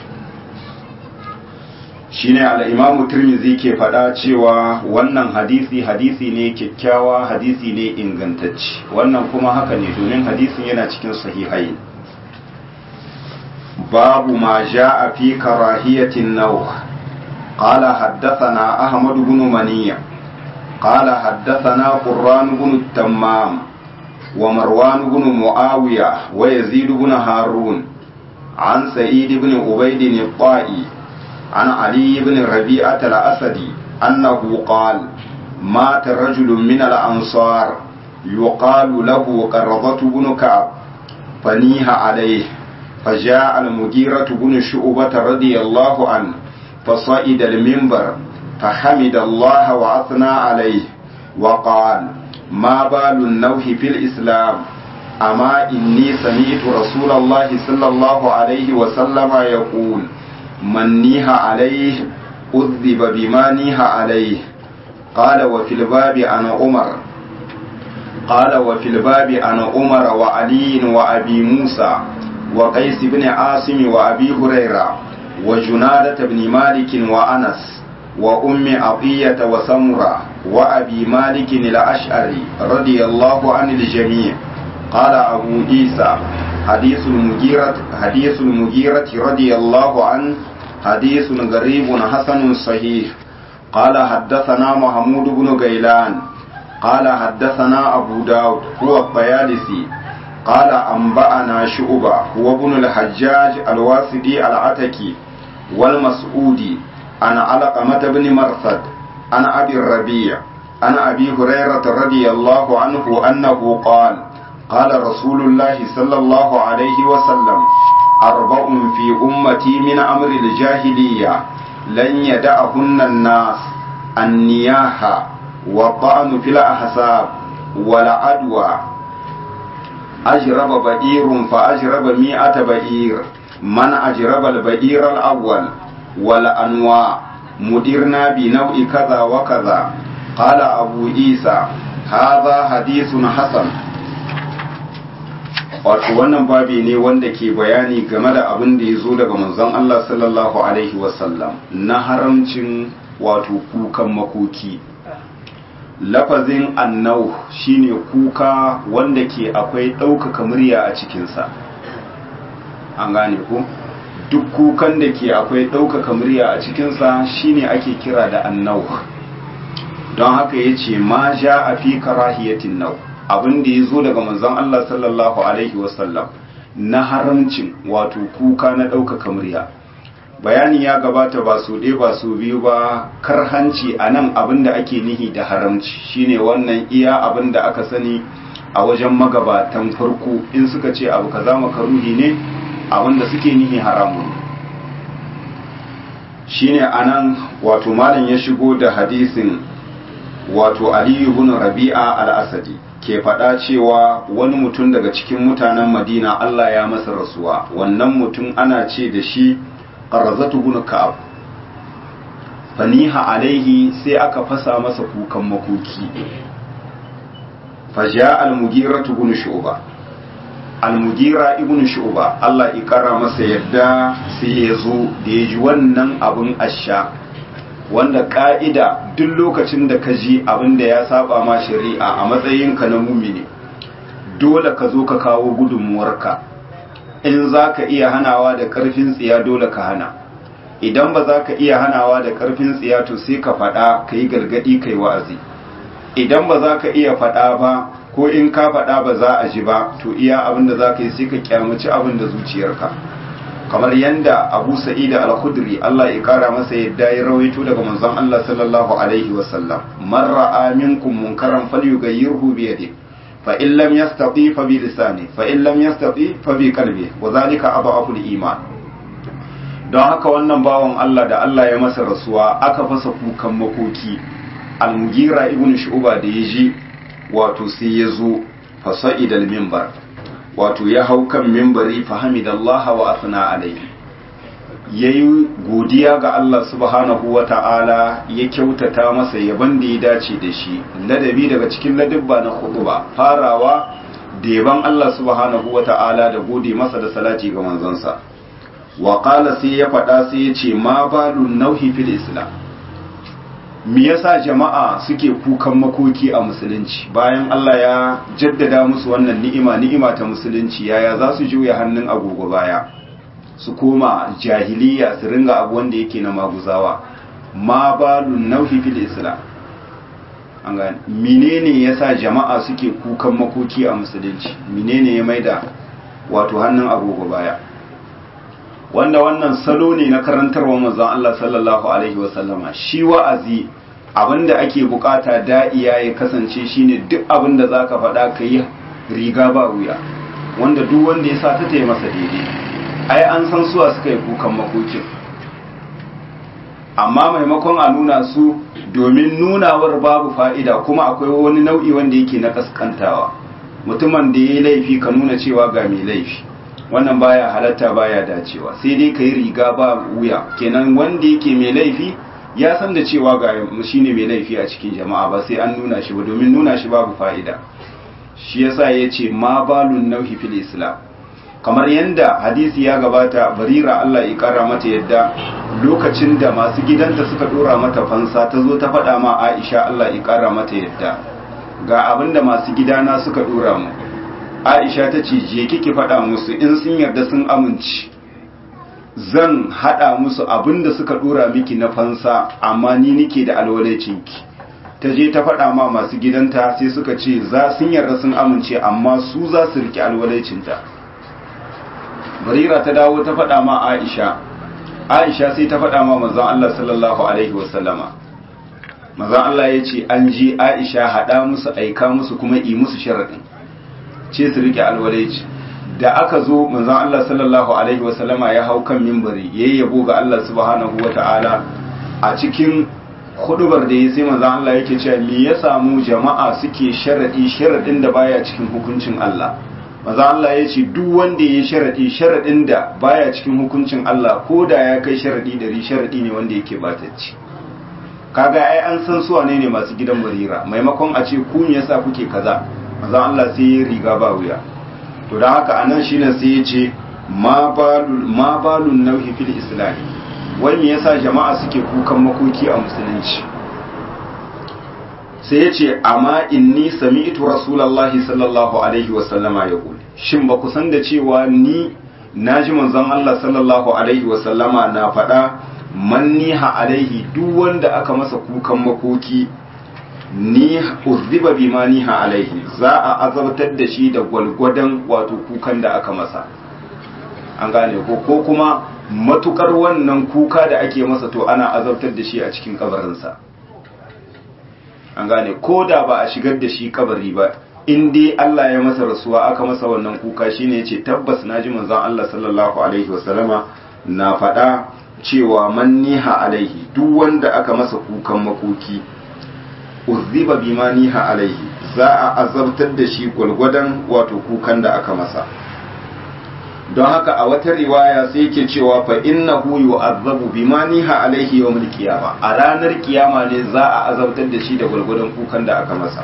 Shine al-Imam Tirmidhi ke faɗa cewa wannan hadisi ne kyakkyawa, hadisi ne ingantacce. Wannan kuma haka ne, domin hadisin yana cikin sahihai. Babu ma ja'a fi karahiyatin nawh. قال حدثنا أحمد بن منيع قال حدثنا قران بن التمام ومروان بن معاوية ويزيد بن هارون عن سعيد بن عبيد الطائي عن علي بن ربيعة الأسدي أنه قال مات رجل من الأنصار يقال له قرظة بن كعب فنيها عليه، فجاء المغيرة بن شعبة رضي الله عنه فصعد المنبر فحمد الله وأثنى عليه وقال ما بال النوح في الإسلام، أما إني سمعت رسول الله صلى الله عليه وسلم يقول من نيها عليه أذب بما نيها عليه. قال وفي الباب أنا عمر وعلي وأبي موسى وقيس بن عاصم وأبي هريرة وجنادة بن مالك وأنس وأم عطية وسمرة وأبي مالك الأشعري رضي الله عن الجميع. قال أبو عيسى حديث المغيرة رضي الله عنه حديث غريب حسن صحيح. قال حدثنا محمود بن غيلان قال حدثنا أبو داود هو الطيالسي قال أنبأنا شعبة هو ابن الحجاج الواسطي العتكي والمسعودي عن علقمة بن مرثد عن أبي الربيع عن أبي هريرة رضي الله عنه أنه قال رسول الله صلى الله عليه وسلم 4 في أمتي من أمر الجاهلية لن يدعهن الناس: النياحة والطعن في الأحساب والعدوى. أجرب بئير فأجرب 100 بئير من أجرب البئير الأول والأنواع مدرنا بنوع كذا وكذا. قال أبو عيسى هذا حديث حسن. wato wannan babi ne wanda ke bayani game da abin da ya zo daga manzon Allah sallallahu alaihi wasallam na haramcin wato kukan makoki. Lafazin annau shine kuka wanda ke akwai ɗaukaka murya a cikinsa, an gane ku, duk kukan da ke akwai ɗaukaka murya a cikinsa shine ake kira da annau. don haka ya ce ma ja a fi karahiyatin nau, abin da ya zo daga manzon Allah sallallahu alaihi wasallam na haramcin wato kuka na ɗaukaka murya. Bayani ya gabata ba su ɗaya ba su biyu ba, karhanci a nan abin da ake nihi da haramci shine wannan iya abin da aka sani a wajen magabatan farko in suka ce abu kaza makaruhi ne, abin da suke nihi haramun. Shine anan wato malam ya shigo da hadisin wato Ali ibn Rabi'a al-Asadi ke faɗa cewa wani mutum daga cikin mutanen Madina Allah ya masa rasuwa, wannan mutum ana ce da shi Qarzatu ibn Ka'ab. Faniha alaihi, sai aka fasa masa kukan makoki. Faja al-Mughira ibn Shu'ba, al-Mughira ibn Shu'ba Allah ya kara masa yadda, sai ya zo da ya ji wannan abun asha, wanda ka'ida duk lokacin da ka ji abin da ya saba ma shari'a a matsayinka na mumini, dole ka zo ka kawo gudunmuwarka. In za ka iya hanawa da ƙarfin tsiya dole ka hana, idan ba za ka iya hanawa da ƙarfin tsiya to sai ka faɗa, ka yi gargaɗi, ka yi wa'azi. Idan ba za ka iya faɗa ba, ko in ka faɗa ba za a ji ba, to iya abin da za ka yi sai ka kyamaci abin da zuciyarka. Kamar yanda Abu Sa'id al-Khudri Allah ya kara masa yadda ya rawaito daga manzon Allah sallallahu alaihi wasallam, man ra'a minkum munkaran falyughayyirhu bi yadihi fa in lam yastati fa bi lisani fa in lam yastati fa bi qalbi wa zalika adhafu al-iman. Don haka wannan bawon Allah da Allah ya masa rasuwa aka fasa kukan makoki, al-Mughira ibn Shu'ba da yaji wato sai ya zo fa sa'id al-minbar, wato ya hau kan minbari fa hamidallaha wa athna alayhi, yayi godiya ga Allah subhanahu wa ta'ala, ya kyautata masa yaban da ya dace da shi, ladabi daga cikin ladabba na khutba, farawa da yaban Allah subhanahu wa ta'ala da gode masa da salati ga manzonsa. Wa qala, sai ya faɗa sai ya ce ma balun nauhi fil islam, me yasa jama'a suke kukan makoki a musulunci bayan Allah ya jaddada musu wannan ni'ima ta musulunci, yaya za su juya hannun agogo baya su koma jahiliya su ringa abu wanda yake na maguzawa? Ma balun nauhi fil islam, an ga menene yasa jama'a suke kukan makoki a musulunci, menene ya maida wato hannun agogo baya? Wanda wannan salo ne na karantarwa manzon Allah sallallahu alaihi wasallama. Shi wa'azi abinda ake bukata da'iya ya kasance shine duk abinda zaka faɗa ka yi riga ba wuya, wanda duk wanda ya sa ta taya masa daidai. Ai an san suwa suka yi kukan makokin, amma maimakon a nuna su domin nunawar babu fa'ida, kuma akwai wani nau'i wanda yake na kaskantawa. Mutumin da ya yi laifi ka nuna cewa ga mai laifi, wannan baya halatta, baya dacewa. Sai dai ka yi riga ba wuya, kenan wanda yake mai laifi ya san da cewa ga shine mai laifi a cikin jama'a, ba sai an nuna shi ba, domin nuna shi babu fa'ida. Shi yasa ya ce ma balun nauhi fil islam, kamar yanda hadisi ya gabata, Barira Allah ya kara mata yadda lokacin da masu gidanta suka dora mata fansa, ta zo ta faɗa ma Aisha Allah ya kara mata yadda, ga abinda masu gidana suka dora mu. Aisha ta ce je kike faɗa musu, in sun yarda sun amince zan haɗa musu abinda suka dora miki na fansa, amma ni nike da alwalacinki. Ta je ta faɗa ma masu gidanta, sai suka ce sun yarda sun amince, amma su za su riƙe alwalacinta. Barira ta dawo ta faɗa ma Aisha sai ta faɗa ma manzon Allah sallallahu alaihi wasallama. Manzon Allah ya ce an ji Aisha haɗa musu, aika musu, kuma yi musu sharaɗin ce su rike alwalaici. Da aka zo manzon Allah sallallahu alaihi wasallama ya hau kan minbari yayi yabo ga Allah subhanahu wata'ala. A cikin hudubar da ya sai manzon Allah yake cewa me ya samu jama'a suke sharadin da baya cikin hukuncin Allah? Manzon Allah ya ce duk wanda ya sharadin da baya cikin hukuncin Allah, ko da ya kai sharadi 100, sharadi ne wanda yake batacci. Kaga ai an san su wane ne masu gidan Barira, maimakon a ce ku me yasa kuke kaza, manzon Allah sai ya riga ba wuya. To dan haka anan shine sai ya ce ma balun nauhi fil islam, wani yasa jama'a suke kukan makoki a musulunci? Sai ya ce amma inni sami'tu rasulullahi sallallahu alaihi wasallama yaqul, shin ba ku san da cewa ni naji manzon Allah sallallahu alaihi wasallama na faɗa man niha alaihi duk wanda aka masa kukan makoki ni uzziba bima niha alaihi za a azabtar da shi da gwalgwadon wato kukan da aka masa an gane ko kuma matukar wannan kuka da ake masa to ana azabtar da shi a cikin kabarinsa an gane ko da ba a shigar da shi kabari ba in dai Allah ya masa rasuwa aka masa wannan kuka shine yace tabbas naji manzon Allah sallallahu alaihi wasallama na faɗa cewa man niha alaihi duk wanda aka masa kukan makoki uzziba bima niha alaihi za a azabtar da shi gwalgwadon wato kukan da aka masa don haka a wata riwaya sai yake cewa fa innahu yu'azzabu bima niha alaihi yawmul qiyama a ranar kiyama ne za a azabtar da shi da gwalgwadon kukan da aka masa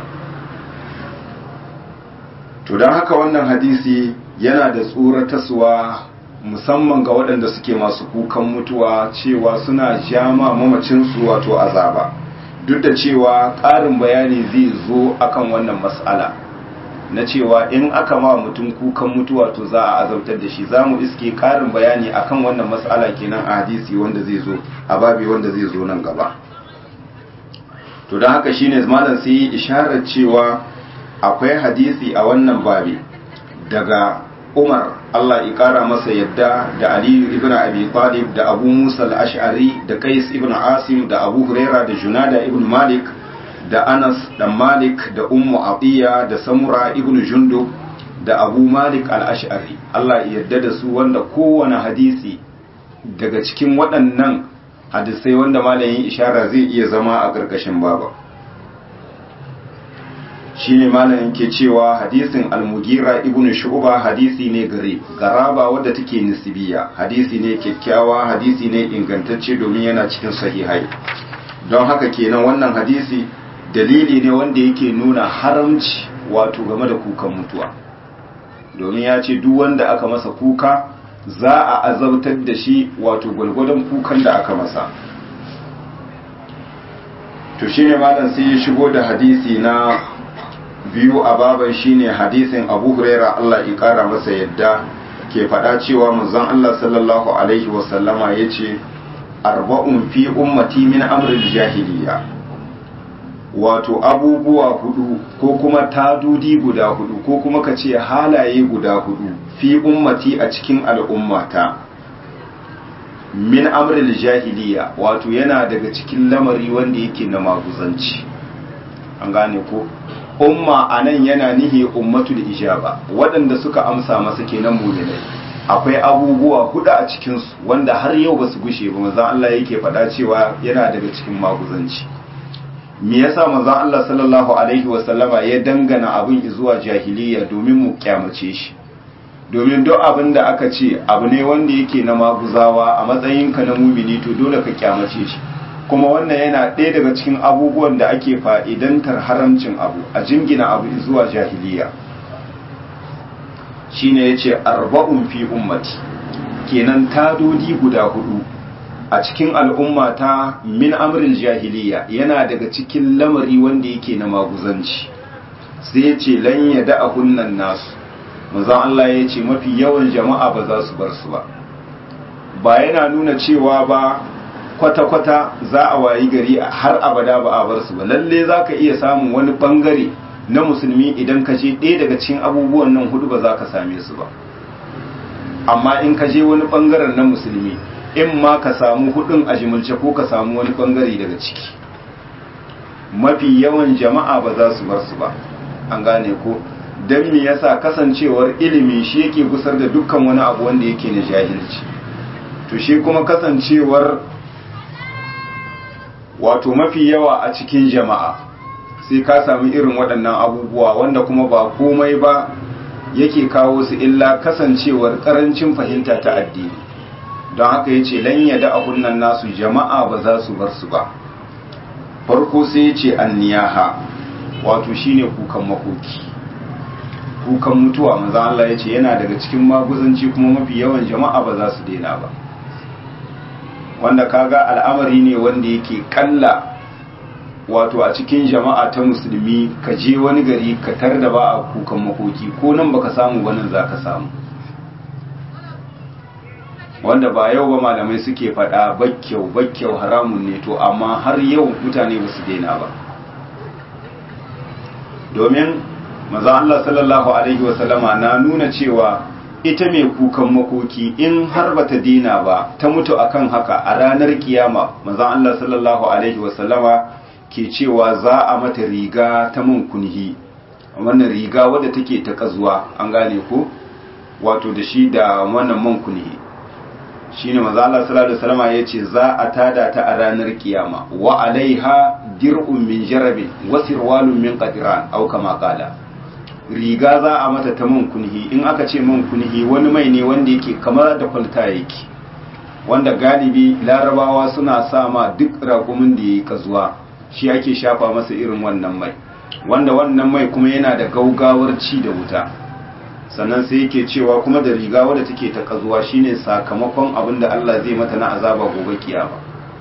to don haka wannan hadisi yana da tsoratarwa musamman ga waɗanda suke masu kukan mutuwa cewa suna jama mamacinsu wato azaba duk da cewa ƙarin bayani zai zo akan wannan mas'ala na cewa in aka ma mutum kukan mutuwa to za a azabtar da shi za mu iske ƙarin bayani akan wannan mas'ala kenan a hadisi wanda zai zo a babi wanda zai zo nan gaba to don haka shine malam sai yi isharar cewa akwai hadisi a wannan babi daga Umar Allah ya kara masa yadda da Aliyu ibn Abi Talib da Abu Musa al-Ash'ari da Qais ibn Asim da Abu Huraira da Junada ibn Malik da Anas dan Malik da Ummu Atiya da Samura ibn Jundub da Abu Malik al-Ash'ari Allah ya yarda da su wanda kowane hadisi daga cikin waɗannan hadisai wanda malamin ishara zai iya zama a ƙarƙashin baba shine malamin ke cewa hadisin al-Mughira ibn Shu'ba hadisi ne garaba wadda take nisbiya hadisi ne kyakkyawa hadisi ne ingantacce domin yana cikin sahihai don haka kenan wannan hadisi dalili ne wanda yake nuna haramci wato game da kukan mutuwa domin ya ce duk wanda aka masa kuka za a azabtar da shi wato gwalgwadon kukan da aka masa to shine malam sai ya shigo da hadisi na biyu a baban shine hadisin Abu Huraira Allah ya kara masa yadda ke faɗa cewa manzon Allah sallallahu alaihi wasallama yace arba'un fi ummati min amril jahiliya wato abubuwa hudu ko kuma tadudi guda hudu ko kuma kace halaye guda hudu fi ummati a cikin al'ummata min amril jahiliya wato yana daga cikin lamari wanda yake na maguzanci an gane ko umma anan yana nihi ummatul ijaba waɗanda suka amsa masa kenan mu'minai akwai abubuwa hudu a cikin su wanda har yau basu gushe ba manzon Allah yake faɗa cewa yana daga cikin maguzanci me yasa manzon Allah sallallahu alaihi wasallama ya dangana abin zuwa jahiliya domin mu kyamace shi domin duk abin da aka ce abu ne wanda yake na maguzawa a matsayinka na mumini to dole ka kyamace shi kuma wannan yana ɗaya daga cikin abubuwan da ake fa'idantar haramcin abu a jingina abu zuwa jahiliya shine yace arba'un fi ummati kenan tadodi guda hudu a cikin al'umma ta min amril jahiliya yana daga cikin lamari wanda yake na maguzanci sai yace lan yada hunnan nasu manzon Allah yace mafi yawan jama'a ba za su bar su ba yana nuna cewa ba kwata-kwata za a wayi gari har abada ba a bar su ba lalle za ka iya samun wani bangare na musulmi idan ka je ɗaya daga cikin abubuwan nan hudu ba za ka same su ba amma in ka je wani bangaren na musulmi in ma ka samu hudun a jimilce ko ka samu wani bangare daga ciki mafi yawan jama'a ba za su bar su ba an gane ko don me yasa kasancewar ilimi shi yake gusar da dukkan wani abu wanda yake na jahilci to shi kuma kasancewar wato mafi yawa a cikin jama'a sai ka sami irin waɗannan abubuwa wanda kuma ba komai ba yake kawo su illa kasancewar ƙarancin fahimta ta addini don haka ya ce lan yada a hunnan nasu jama'a ba za su bar su ba farko sai ya ce anniyaha wato shine kukan makoki kukan mutuwa manzo Allah ya ce yana daga cikin maguzanci kuma mafi yawan jama'a ba za su daina ba wanda kaga al'amari ne wanda yake kalla wato a cikin jama'a ta musulmi ka je wani gari ka tar da ba a kukan makoki ko nan baka samu wannan zaka samu wanda ba yau ba malamai suke faɗa bakkyau haramun ne, to amma har yau mutane ba su daina ba. Domin maza Allah sallallahu alaihi wasallama na nuna cewa ita mai kukan makoki in har bata daina ba ta mutu akan haka, a ranar kiyama maza Allah sallallahu alaihi wasallama ke cewa za a mata riga ta man kunhi, wannan riga wadda take ta kazuwa, an gane ko, wato da shi da wannan man kunhi shine maza Allah sallallahu alaihi wasallama yace za a tada ta a ranar kiyama, wa alaiha dir'un min jarabin wa sirwalun min qadran aw kama qala. Riga za a mata ta man kunhi, in aka ce man kunhi wani mai ne wanda yake kamar da kwalta yake, wanda galibi larabawa suna sa ma duk raƙumin da yayi kazuwa shi ake shafa masa irin wannan mai, wanda wannan mai kuma yana da gaugawar ci da wuta. Sannan sai yake cewa kuma da riga wadda take ta kazuwa shine sakamakon abin da Allah zai mata na azaba gobe kiyama.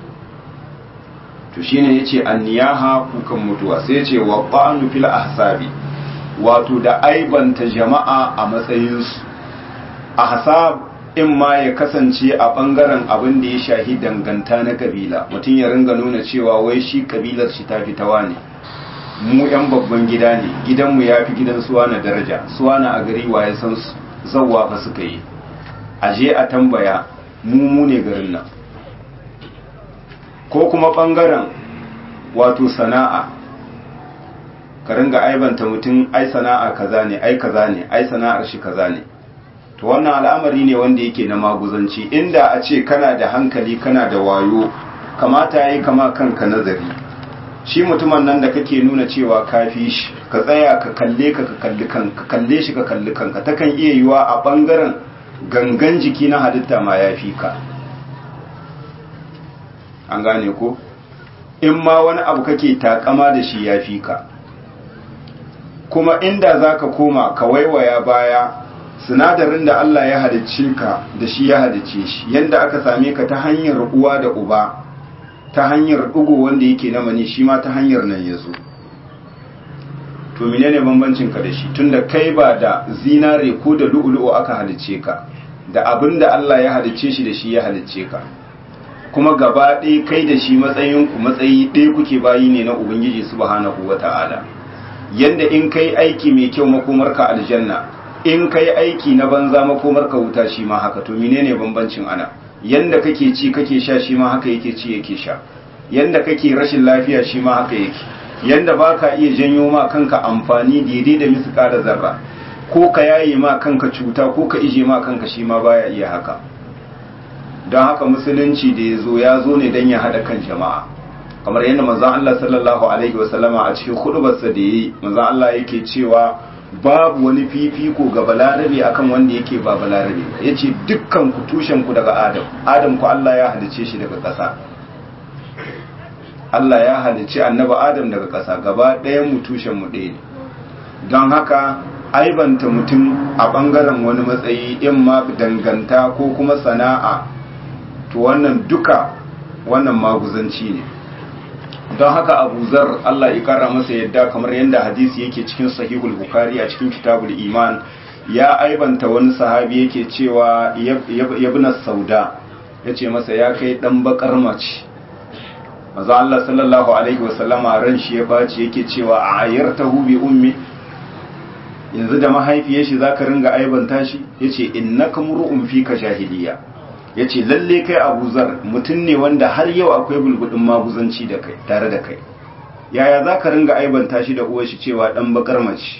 To shine yace anniyaha kukan mutuwa, sai yace wa qa'nu fil ahsabi, wato da aibanta jama'a a matsayinsu. Ahsab in ma ya kasance a bangaren abin da ya shahi danganta na kabila, mutum ya ringa nuna cewa wai shi kabilar shi ta fitawa ne, mu yan babban gida ne, gidanmu ya fi gidan suwana daraja, suwana a gari waye san su zawwa fa suka yi, aje a tambaya mu ne garin nan. Ko kuma bangaren wato sana'a, ka ringa aibanta mutum, ai sana'a kaza ne, ai kaza ne, ai sana'ar shi kaza ne. To wannan al'amari ne wanda yake na maguzanci, inda a ce kana da hankali kana da wayo, kamata yayi kama kanka nazari. Shi mutumin nan da kake nuna cewa kafi shi, ka tsaya ka kalle ka kalli kanka, ka kalle shi ka kalli kanka, takan iya yiwa a bangaren gangan jiki na halitta ma yafi ka. An gane ko? In ma wani abu kake takama da shi yafi ka. Kuma inda zaka koma ka waiwaya baya, sinadarin da Allah ya halicce ka da shi ya halicce shi, yanda aka same ka ta hanyar uwa da uba, ta hanyar ɗugo wanda yake na mani, shi ma ta hanyar nan ya zo. To menene bambancin ka da shi, tunda kai ba da zinare ko da lu'ulu'u aka halicce ka, da abin da Allah ya halicce shi da shi ya halicce ka, kuma gaba ɗaya kai da shi matsayinku matsayi ɗaya kuke bayi ne na Ubangiji subhanahu wata'ala. Yanda in kai aiki mai kyau makomarka aljanna, in kai aiki na banza makomarka wuta, shi ma haka. To menene bambancin ana? Yanda kake ci kake sha, shi ma haka yake ci yake sha. Yanda kake rashin lafiya, shi ma haka yake. Yanda baka iya janyo ma kanka amfani daidai da misƙala zarra, ko ka yaye ma kanka cuta ko ka ije ma kanka, shi ma baya iya haka. Don haka musulunci da ya zo ne don ya haɗa kan jama'a, kamar yadda manzon Allah sallallahu alaihi wasallama a cikin hudubarsa da yayi, manzon Allah yake cewa babu wani fifiko ga balarabe akan wanda yake ba balarabe. Yace dukkan ku tushen ku daga Adam ku Allah ya halice shi daga ƙasa, Allah ya halice annabi Adam daga ƙasa, gaba ɗayan mu tushen mu ɗaya ne. Don haka aibanta mutum a ɓangaren wani matsayi, in ma danganta ko kuma sana'a, to wannan duka wannan maguzanci ne. Don haka Abu Zar Allah ya kara masa yadda, kamar yadda hadisi yake cikin Sahihul Bukhari a cikin Kitabul Iman, ya aibanta wani sahabi yake cewa yabna sauda, yace masa ya kai dan bakar mace. Manzo Allah sallallahu alaihi wasallama ran shi ya baci, yake cewa ayartahu bi ummi, yanzu da mahaifiyar shi zaka ringa aibanta shi? Yace innaka mur'un fika jahiliya. Ya ce lalle kai Abu Zar mutum ne wanda har yau akwai bulbudin maguzanci da kai tare da kai, yaya za ka ringa aibanta shi da uwar shi cewa dan bakar mace?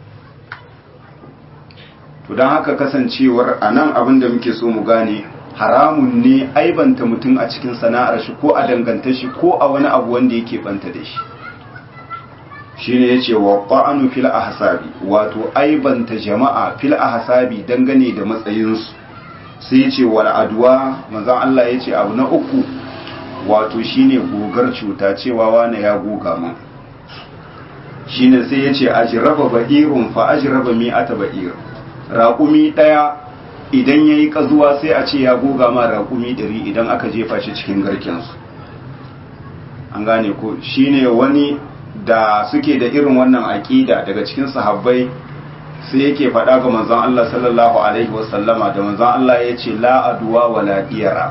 To don haka kasancewar a nan abin da muke so mu gane, haramun ne aibanta mutum a cikin sana'ar shi ko a danganta shi ko a wani abu wanda yake banta da shi. Shine yace wa qa'anu fil ahsabi, wato aibanta jama'a fil ahsabi dangane da matsayinsu. Sai ce wal adwa, manzon Allah yace abu na uku wato shine gogar cuta, cewa wani ya goga mun. Shine sai yace ajraba ba'irun fa ajraba mi'ata ba'ir, raqumi daya idan yayi kazuwa sai a ce ya goga ma raqumi 100 idan aka jefa shi cikin garken su. An gane ko? Shine wani da suke da irin wannan aqida daga cikin sahabbai, sai yake faɗa ga manzon Allah sallallahu alaihi wasallama da manzon Allah ya ce la aduwa wala diyara,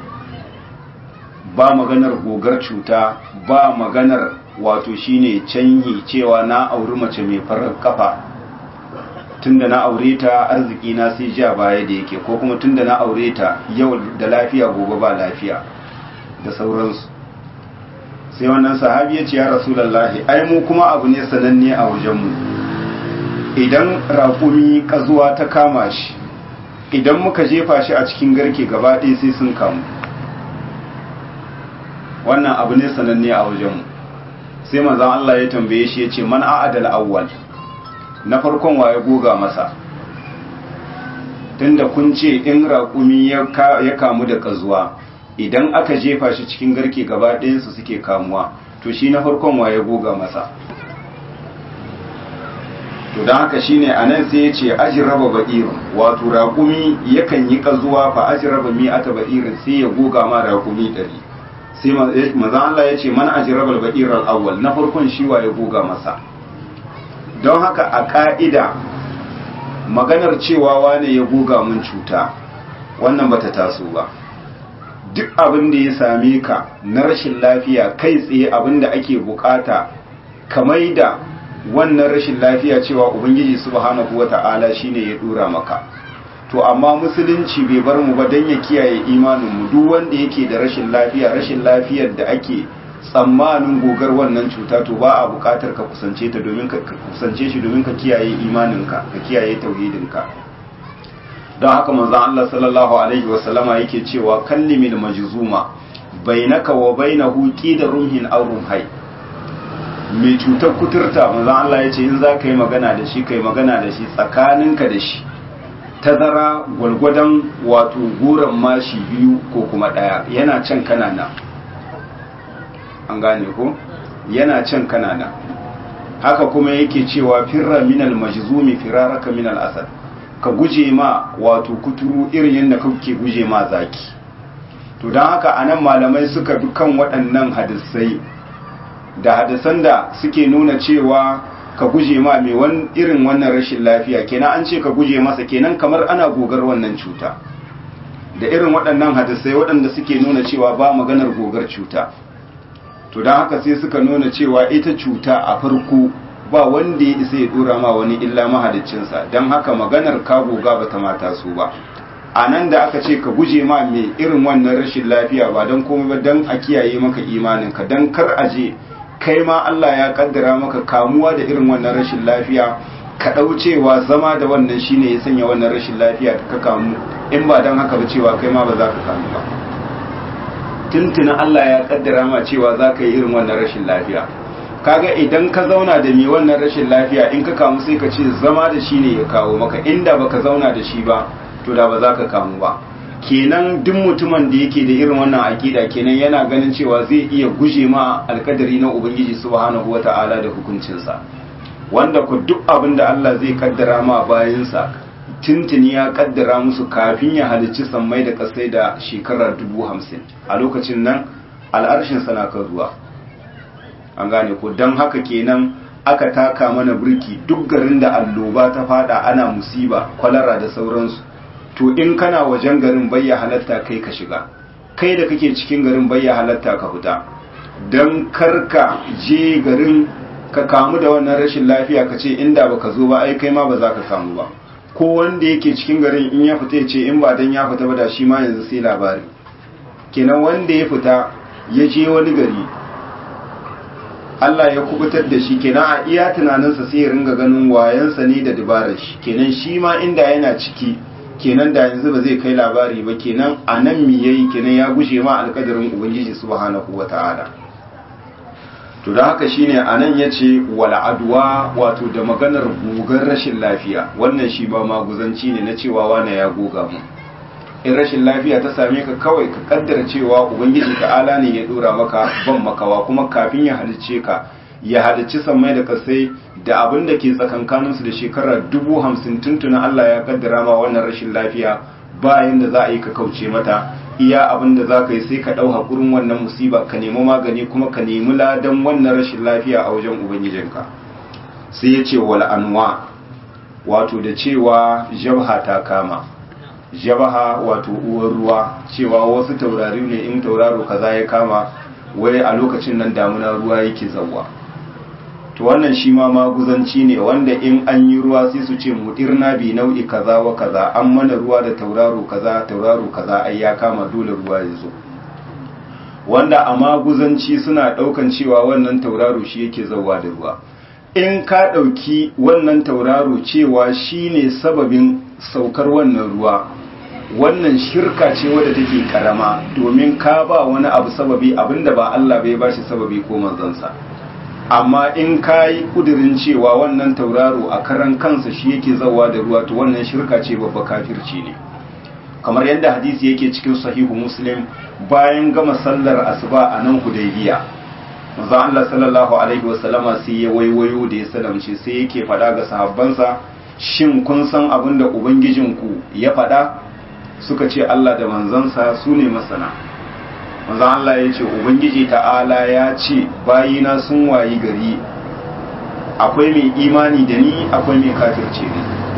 ba maganar gogar cuta, ba maganar wato shine canyi cewa na auri mace mai farar kafa, tunda na aure ta arziki na sai ja baya da yake, ko kuma tunda na aure ta yau da lafiya gobe ba lafiya da sauransu. sai wannan sahabi ya ce ya rasulullahi ai mu kuma abu ne sananne a wajenmu, idan raƙumi ƙazuwa ta kama shi, idan muka jefa shi a cikin garke gaba ɗaya sai sun kamu, wannan abu ne sananne a wajenmu. sai manzon Allah ya tambaye shi ya ce man a'adal awwal, na farkon waye goga masa, tunda kun ce in raƙumi ya kamu da ƙazuwa idan aka jefa shi cikin garke gaba ɗayansu suke kamuwa, to shi na farkon waye goga masa. to don haka shine anan sai ya ce ajraba ba'irun, wato raƙumi yakan yi ƙazuwa fa ajraba mi'ata ba'irin, sai ya goga ma raƙumi 100. sai manzon Allah ya ce man ajrabal ba'iral awwal, na farkon shi waye goga masa. don haka a ka'ida maganar cewa wane ya goga mun cuta wannan bata taso ba. duk abin da ya same ka na rashin lafiya kai tsaye abin da ake bukata ka maida wannan rashin lafiya cewa ubangiji subhanahu wata'ala shine ya dora maka. to amma musulunci bai bar mu ba dan ya kiyaye imanin mu, duk wanda yake da rashin lafiyar da ake tsammanin gogar wannan cuta to ba a bukatar ka kusance ta domin ka kusance shi domin ka kiyaye imaninka, ka kiyaye tauhidinka. don haka manzon Allah sallallahu alaihi wasallama yake cewa kallimil majzuma bainaka wa bainahu qida rumhin aw rumhai, mai cutar kuturta manzon Allah yace in za ka yi magana da shi kai magana da shi tsakaninka da shi tazara gwalgwadon wato goran mashi 2 ko kuma 1, yana can kanana, an gane ko, yana can kanana. haka kuma yake cewa firra minal majzumi firaraka minal asad, ka guje ma wato kuturu irin yadda kake guje ma zaki. to don haka anan malamai suka bi kan waɗannan hadisai da hadisan da suke nuna cewa ka guje ma mai irin wannan rashin lafiya, kenan an ce ka guje masa, kenan kamar ana gogar wannan cuta, da irin waɗannan hadisai waɗanda suke nuna cewa ba maganar gogar cuta. to don haka sai suka nuna cewa ita cuta a farko ba wanda ya isa ya dora ma wani illa mahaliccinsa, don haka maganar ka goga ba ta mata su ba. a nan da aka ce ka guje ma mai irin wannan rashin lafiya ba don komai ba don a kiyaye maka imaninka, don kar a je kai ma Allah ya kaddara maka kamuwa da irin wannan rashin lafiya, ka cewa zama da wannan shine ya sanya wannan rashin lafiya ka kamu, in ba don haka ba cewa kai ma ba za ka kamu ba. tuntuna Allah ya kaddara ma cewa za ka yi irin wannan rashin lafiya. kaga idan ka zauna da mai wannan rashin lafiya in ka kamu sai ka ce zama da shi ne ya kawo maka, inda baka zauna da shi ba to da ba za ka kamu ba. kenan duk mutumin da yake da irin wannan akida kenan yana ganin cewa zai iya guje ma alkadari na ubangiji subhanahu wata'ala da hukuncinsa, wanda ku duk abin da Allah zai kaddara ma bayansa tuntuni ya kaddara musu kafin ya halicci sammai da kasai da shekarar 50,000. a lokacin nan al'arshin sana kan ruwa, an gane ko. don haka kenan aka taka mana birki duk garin da alloba ta fada ana musiba, kwalara da sauransu, to in kana wajen garin bayya halatta kai ka shiga, kai da kake cikin garin bayya halatta ka fita, don karka je garin ka kamu da wannan rashin lafiya ka ce inda baka zo ba ai kai ma ba za ka kamu ba. ko wanda yake cikin garin in ya fita ya ce in ba dan ya fita ba da shi ma yanzu sai labari. kenan wanda ya fita ya je wani gari Allah ya kubutar da shi, kenan a iya tunaninsa sai ya ringa ganin wayansa ne da dabarar shi, kenan shi ma inda yana ciki kenan da yanzu ba zai kai labari ba, kenan a nan mi yayi, kenan ya gushe ma alƙadarin ubangiji subhanahu wata'ala. to da haka shine anan yace wal adwa, wato da maganar gogar rashin lafiya, wannan shi ba maguzanci ne na cewa wane ya goga mu. in rashin lafiya ta same ka kawai ka kaddara cewa ubangiji ta'ala ne ya dora maka ban makawa, kuma kafin ya halicce ka ya halicci sammai da kasai da abin da ke tsakankaninsu da shekarar 50,000 tuntuna Allah ya kaddara ma wannan rashin lafiya bayan da za a yi ka kauce mata. iya abin da za ka yi sai ka ɗau haƙurin wannan musiba, ka nemi magani kuma ka nemi ladan wannan rashin lafiya a wajen ubangijinka. sai ya ce wal anwa, wato da cewa jabha ta kama. Jabha wato uwar ruwa, cewa wasu taurari ne in tauraro kaza ya kama wai a lokacin nan damuna ruwa yake zawwa. To wannan shi ma maguzanci ne wanda in an yi ruwa sai su ce mudirna bi nau'i kaza wa kaza, an mana ruwa da tauraro kaza ai ya kama dole ruwa ya zo. Wanda a maguzanci suna daukan cewa wannan tauraro shi yake zawwa da ruwa. In ka dauki wannan tauraro cewa shine sababin saukar wannan ruwa, wannan shirka ce wadda take karama, domin ka ba wani abu sababi abinda ba Allah bai bashi sababi ko manzansa. Amma in ka yi kudirin cewa wannan tauraro a karan kansa shi yake zawa da ruwa, to wannan shirka ce babba, kafirci ne. Kamar yadda hadisi yake cikin sahihu Muslim, bayan gama sallar asuba a nan Hudaybiya, manzo Allah sallallahu alaihi wasallama sai ya waiwayo da ya salamce, sai yake faɗa ga sahabbansa, shin kun san abin da ubangijinku ya faɗa? Suka ce Allah da manzansa su ne masana. Manzon Allah ya ce ubangiji ta'ala ya ce bayina sun wayi gari, akwai mai imani da ni akwai mai kafirce ni.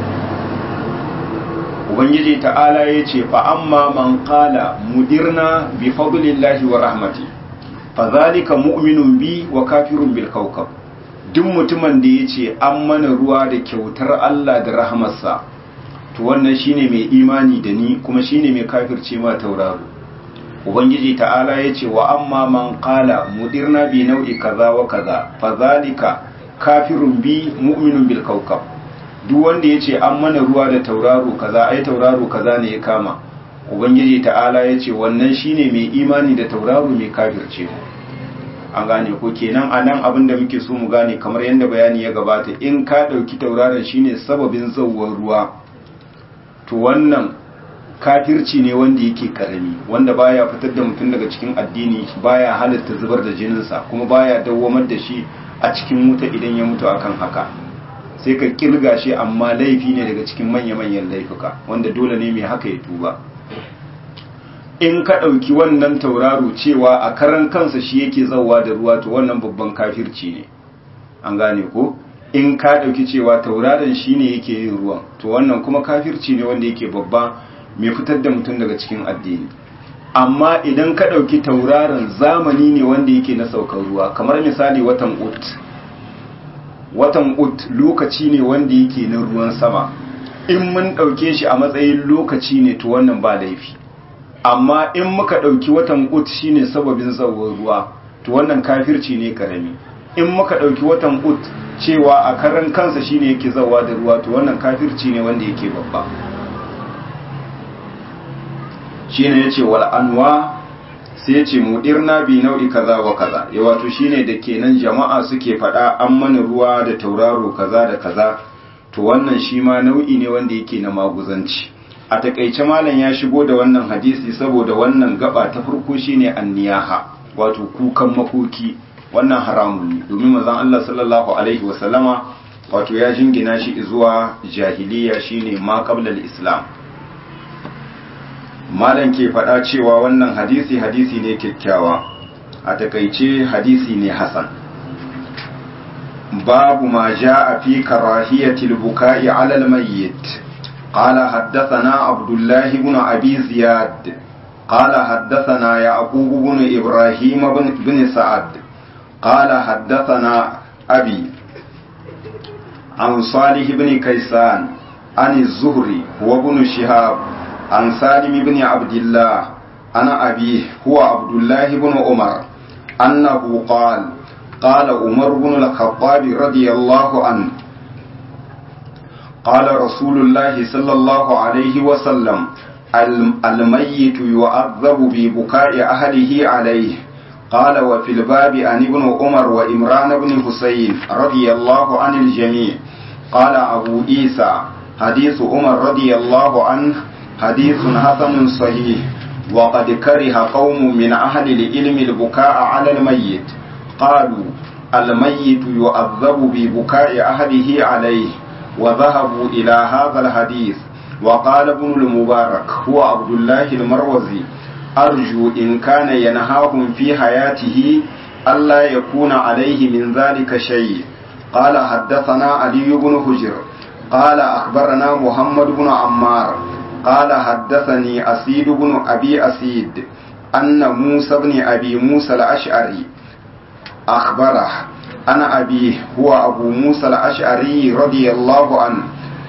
Ubangiji ta'ala ya ce fa amma man qala mudirna bi fadlillahi wa rahmati fa zalika mu'minun bi wa kafirun bil kawkab. Duk mutumin da ya ce an mana ruwa da kyautar Allah da rahamarsa, to wannan shine mai imani da ni kuma shine mai kafirce ma tauraro. Ubangiji ta'ala ya ce wa amma man qala mudirna bi nau'i kaza wa kaza fa zalika kafirun bi mu'minun bil kawkab. Duk wanda ya ce an mana ruwa da tauraro kaza, ai tauraro kaza ne ya kama, Ubangiji ta'ala ya ce wannan shine mai imani da tauraro mai kafirce mu. An gane ko kenan anan abin da muke so mu gane, kamar yadda bayani ya gabata, in ka dauki tauraron shine sababin zawwar ruwa, to wannan kafirci ne wanda yake karami, wanda baya fitar da mutum daga cikin addini, baya halatta zubar da jininsa, kuma baya dawwamar da shi a cikin wuta idan ya mutu akan haka. Sai ka kirga shi, amma laifi ne daga cikin manya-manyan laifuka wanda dole ne mai haka ya tuba. In ka ɗauki wannan tauraro cewa a karan kansa shi yake zauwa da ruwa, to wannan babban kafirci ne. An gane ko? In ka ɗauki cewa tauraron shi ne yake yin ruwan, to wannan kuma kafirci ne wanda yake babba, mai fitar da mutum daga cikin addini. Amma idan ka ɗauki tauraron zamani ne wanda yake na saukar ruwa, kamar misali watan Ut. Watan Ut lokaci ne wanda yake na ruwan sama. In mun ɗauke shi a matsayin lokaci ne, to wannan ba laifi. Amma in muka ɗauki watan Ut shine sababin zawar ruwa, to wannan kafirci ne karami. In muka ɗauki watan Ut cewa a karan kansa shine yake zawa da ruwa, to wannan kafirci ne wanda yake babba. Shine yace wal anwa, sai yace mudirna bi nau'i kaza wa kaza. Ya wato shine da kenan jama'a suke faɗa an mana ruwa da tauraro kaza da kaza, to wannan shi ma nau'i ne wanda yake na maguzanci. A takaice malam ya shigo da wannan hadisi saboda wannan gaba ta farko shine anniyaha, wato kukan makoki. Wannan haramun ne, domin manzon Allah sallallahu alaihi wasallama wato ya jingina shi zuwa jahiliya, shine ma qabla al-islam. Malam ke faɗa cewa wannan hadisi ne kyakkyawa, a takaice hadisi ne hasan. Babu ma jaa fi karahiyatil buka'i 'ala al-mayyit. قال حدثنا عبد الله بن أبي زياد قال حدثنا يعقوب بن إبراهيم بن سعد قال حدثنا أبي عن صالح بن كيسان عن الزهري هو بن شهاب عن سالم بن عبد الله أنا أبيه هو عبد الله بن عمر أنه قال عمر بن الخطاب رضي الله عنه قال رسول الله صلى الله عليه وسلم الميت يعذب ببكاء أهله عليه. قال وفي الباب عن ابن عمر وإمران بن حسين رضي الله عن الجميع. قال أبو عيسى حديث عمر رضي الله عنه حديث حسن صحيح. وقد كره قوم من أهل العلم البكاء على الميت، قالوا الميت يعذب ببكاء أهله عليه، وذهبوا إلى هذا الحديث. وقال ابن المبارك هو عبد الله المروزي أرجو إن كان ينهاهم في حياته ألا يكون عليه من ذلك شيء. قال حدثنا علي بن حجر قال أخبرنا محمد بن عمار قال حدثني أسيد بن أبي أسيد أن موسى بن أبي موسى الأشعري أخبره أن أبيه هو أبو موسى الأشعري رضي الله عنه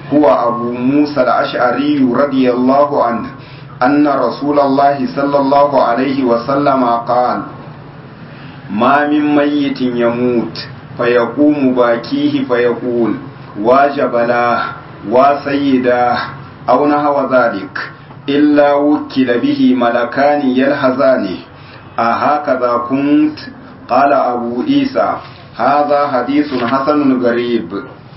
رضي الله عنه أن رسول الله صلى الله عليه وسلم قال ما من ميت يموت فيقوم باكيه فيقول واجبلاه وسيداه أو نحو ذلك إلا وكل به ملكان يلحظانه أهكذا كنت؟ قال أبو عيسى هذا حديث حسن غريب.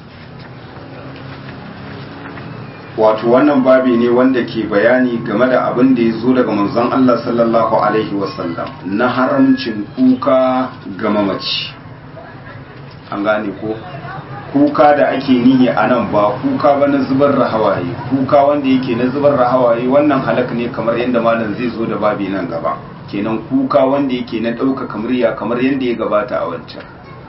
wato wannan babi ne wanda ke bayani game da abin da ya zo daga manzon Allah sallallahu alaihi wasallam na haramcin kuka ga mamaci. An gane ko kuka da ake nihi a nan ba kuka ba na zubar da hawaye, kuka wanda yake na zubar da hawaye wannan halak ne kamar yadda malam zai zo da babi nan gaba, kenan kuka wanda yake na ɗaukaka murya kamar yadda ya gabata a wancan.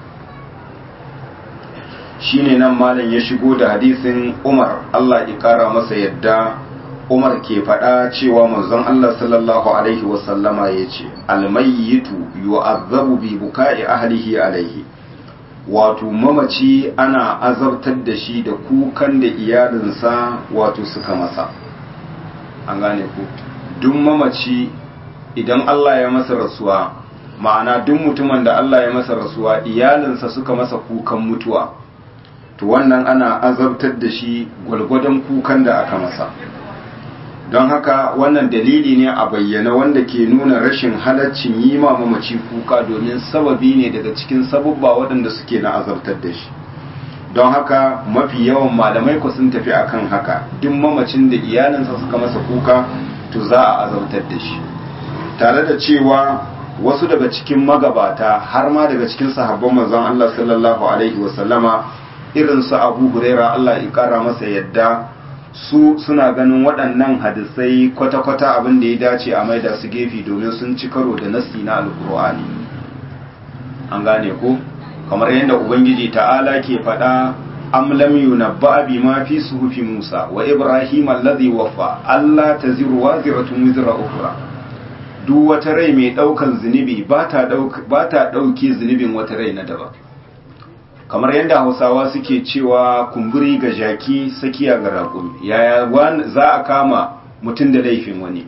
Shine nan malam ya shigo da hadisin Umar Allah ya kara masa yadda Umar ke faɗa cewa manzon Allah sallallahu alaihi wasallama yace almayyitu yu'azzabu bi buka'i ahlihi alaihi, wato mamaci ana azabtar da shi da kukan da iyalinsa wato suka masa. An gane ku duk mamaci idan Allah ya masa rasuwa, ma'ana duk mutumin da Allah ya masa rasuwa iyalinsa suka masa kukan mutuwa, to wannan ana azabtar da shi gwalgwadon kukan da aka masa. Don haka wannan dalili ne a bayyana wanda ke nuna rashin halaccin yi ma mamaci kuka, domin sababi ne daga cikin sababba waɗanda suke na azabtar da shi. Don haka mafi yawan malamai ku sun tafi akan haka, duk mamacin da iyalinsa suka masa kuka to za a azabtar da shi, tare da cewa wasu daga cikin magabata har ma daga cikin sahabban manzon Allah sallallahu alaihi wasallama irin su Abu Huraira Allah ya kara masa yadda, su suna ganin waɗannan hadisai kwata-kwata abin da ya dace a maida su gefe domin sun ci karo da nassi na alkur'ani. An gane ko kamar yadda ubangiji ta'ala ke faɗa am lam yunabba bima fi suhufi Musa wa Ibrahim alladhi waffa alla taziru waziratun wizra ukhra. Duk wata rai mai ɗaukan zunubi ba ta ɗauke zunubin wata rai na daban. Kamar yadda Hausawa suke cewa kumburi ga jaki sakiya ga raƙumi, yaya za a kama mutum da laifin wani.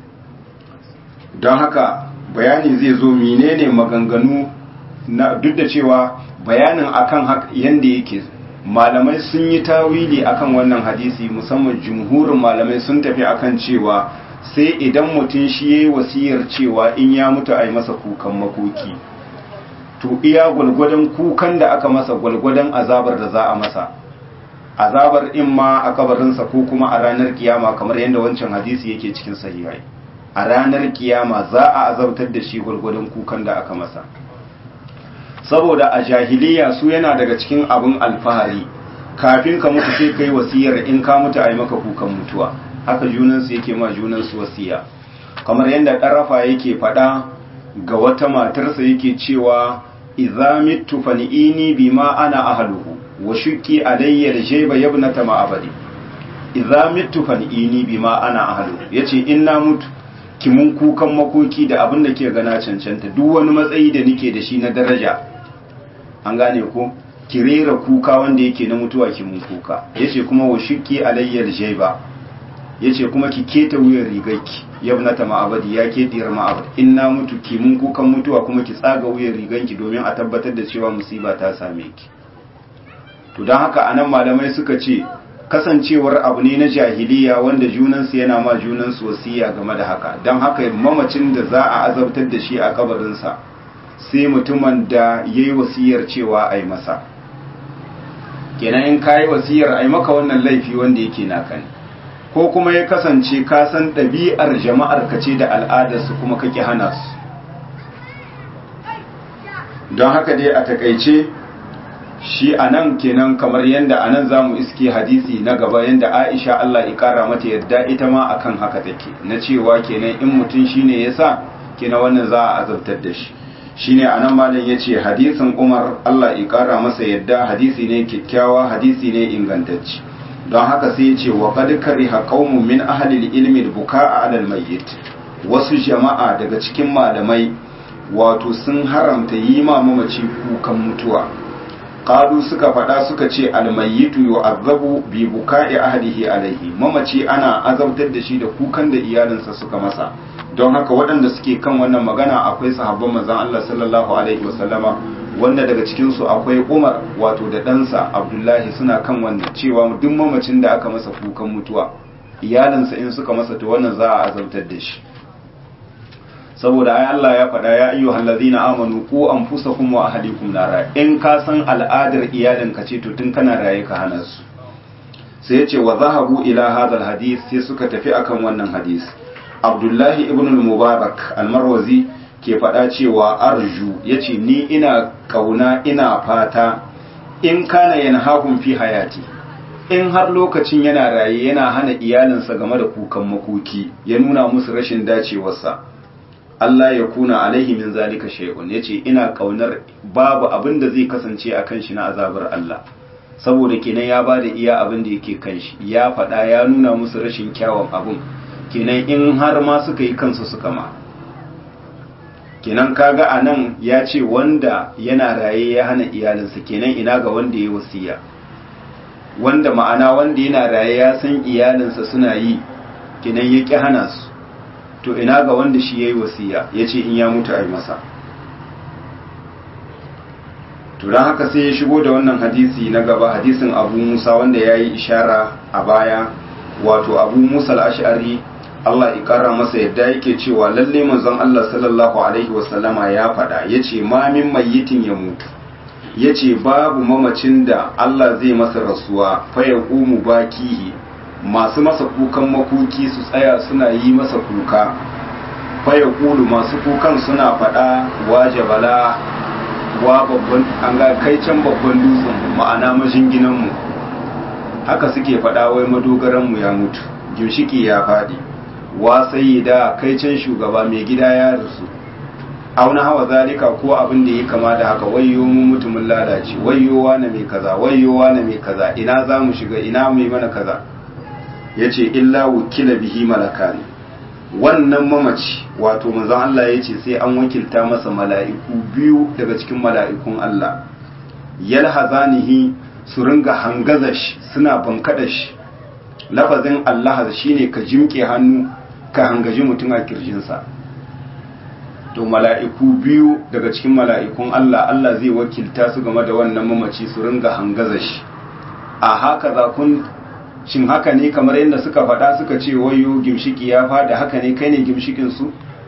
Don haka bayani zai zo menene maganganu na, duk da cewa bayanin akan haka yanda yake malamai sun yi tawili akan wannan hadisi, musamman jumhurin malamai sun tafi akan cewa sai idan mutum shi yayi wasiyar cewa in ya mutu a yi masa kukan makoki, to iya gwalgwadon kukan da aka masa gwalgwadon azabar da za a masa, azabar in ma a kabarinsa ko kuma a ranar kiyama, kamar yadda wancan hadisi yake cikin sahihai. A ranar kiyama za a azabtar da shi gwalgwadon kukan da aka masa, saboda a jahiliya su yana daga cikin abin alfahari, kafin ka mutu sai kai wasiyar in ka mutu a yi maka kukan mutuwa. Haka junansu yake ma junansu wasiya, kamar yadda ƙarafa yake faɗa ga wata matarsa yake cewa idza mittu fani'ini bima ana ahluhu wa shukki alayya aljayba yabnata ma'abadi. Idza mittu fani'ini bima ana ahluhu, yace in na mutu ki mun kukan makoki da abin da ke gana cancanta, duk wani matsayi da nake da shi na daraja. An gane ko ki rera kuka wanda yake na mutuwa ki mun kuka. Yace kuma wa shukki alayya aljayba, yace kuma ki keta wuyar rigarki yabnata ma'abadi, ya ke diyar ma'abadi, in na mutu ki mun kukan mutuwa kuma ki tsaga wuyar riganki domin a tabbatar da cewa musiba ta same ki. To don haka anan malamai suka ce kasancewar abu ne na jahiliya wanda junansu yana ma junansu wasiya game da haka, don haka mamacin da za a azabtar da shi a kabarinsa sai mutumin da ya yi wasiyar cewa a yi masa. Kenan in ka yi wasiyar a yi maka wannan laifi wanda yake naka ne, ko kuma ya kasance ka san ɗabi'ar jama'ar ka ce da al'adarsu kuma kake hana su. Don haka dai a takaice shi a nan kenan kamar yadda a nan za mu iske hadisi na gaba yadda Aisha Allah ya kara mata yadda ita ma akan haka take, na cewa kenan in mutum shine yasa kenan wannan za a azabtar da shi. Shine a nan malam ya ce hadisin Umar Allah ya kara masa yadda hadisi ne kyakkyawa, hadisi ne ingantacce. don haka sai ya ce wa qad kariha qaumun min ahli al-ilmi al-bukaa 'ala al-mayyit, wasu jama'a daga cikin malamai wato sun haramta yi ma mamaci kukan mutuwa. Qalu suka faɗa suka ce al-mayyitu yu'azzabu bi buka'i ahlihi alayhi, mamaci ana azabtar da shi da kukan da iyalinsa suka masa. Don haka waɗanda suke kan wannan magana akwai sahabban manzon Allah sallallahu alaihi wasallama, wanda daga cikin su akwai Umar wato da ɗansa Abdullahi suna kan wannan cewa duk mamacin da aka masa kukan mutuwa iyalinsa in suka masa to wannan za a azabtar da shi. Saboda ai Allah ya faɗa ya ayyuhal ladzina amanu qu anfusakum wa ahlikum nara, in ka san al'adar iyalinka ce to tun kana raye ka hana su. Sai ya ce wa zahabu ila hadal hadith, sai suka tafi akan wannan hadisi. Abdullahi ibn al-Mubarak al-Marwazi ke faɗa cewa arju yace ni ina kauna ina fata in kana yanhahum fi hayati, in har lokacin yana raye yana hana iyalinsa game da kukan makoki, ya nuna musu rashin dacewarsa, Allah ya kuna alaihi min zalika shay'un, yace ina kaunar babu abin da zai kasance akan shi na azabar Allah, saboda kenan ya bada iya abin da yake kan shi, ya faɗa ya nuna musu rashin kyawun abin, kenan in har ma suka yi kansu suka ma. Kenan kaga anan ya ce wanda yana raye ya hana iyalinsa, kenan ina ga wanda ya wasiya, wanda ma'ana wanda yana raye ya san iyalinsa suna yi kenan ya ƙi hana su, to ina ga wanda shi ya yi wasiya ya ce in ya mutu a yi masa. To don haka sai ya shigo da wannan hadisi na gaba, hadisin Abu Musa wanda ya yi ishara a baya, wato Abu Musa al-Ash'ari Allah ya kara masa yadda yake cewa lalle manzon Allah sallallahu alaihi wasallama ya faɗa, yace ma min mayyitin ya mutu, yace babu mamacin da Allah zai masa rasuwa fa yaqumu bakihi, masu masa kukan makoki su tsaya suna yi masa kuka, fa yaqulu masu kukan suna faɗa wajabala wa babban an ga kai can babban dutsen, ma'ana majinginan mu haka suke faɗa, wai madogaran mu ya mutu, ginshiki ya faɗi, wa sayyida kai can shugaba mai gida ya rasu, auna hawa zalika ko abin da ya kama da haka, wayyo mu mutumin lalace, wayyo wane mai kaza, wayyo wane mai kaza, ina za mu shiga, ina mai mana kaza. Yace illa wukila bihi malakani, wannan mamaci wato manzon Allah yace sai an wakilta masa mala'iku biyu daga cikin mala'ikun Allah, yalhazanihi su ringa hangaza shi suna bankada shi. Lafazin Allah shine ka jimke hannu ka hangaji mutum a kirjinsa. To mala'iku biyu daga cikin mala'ikun Allah, Allah zai wakilta su game da wannan mamaci su ringa hangaza shi. A haka za kun, shin haka ne kamar yadda suka faɗa suka ce wayo gimshiki ya faɗi, haka ne kai ne gimshikin su?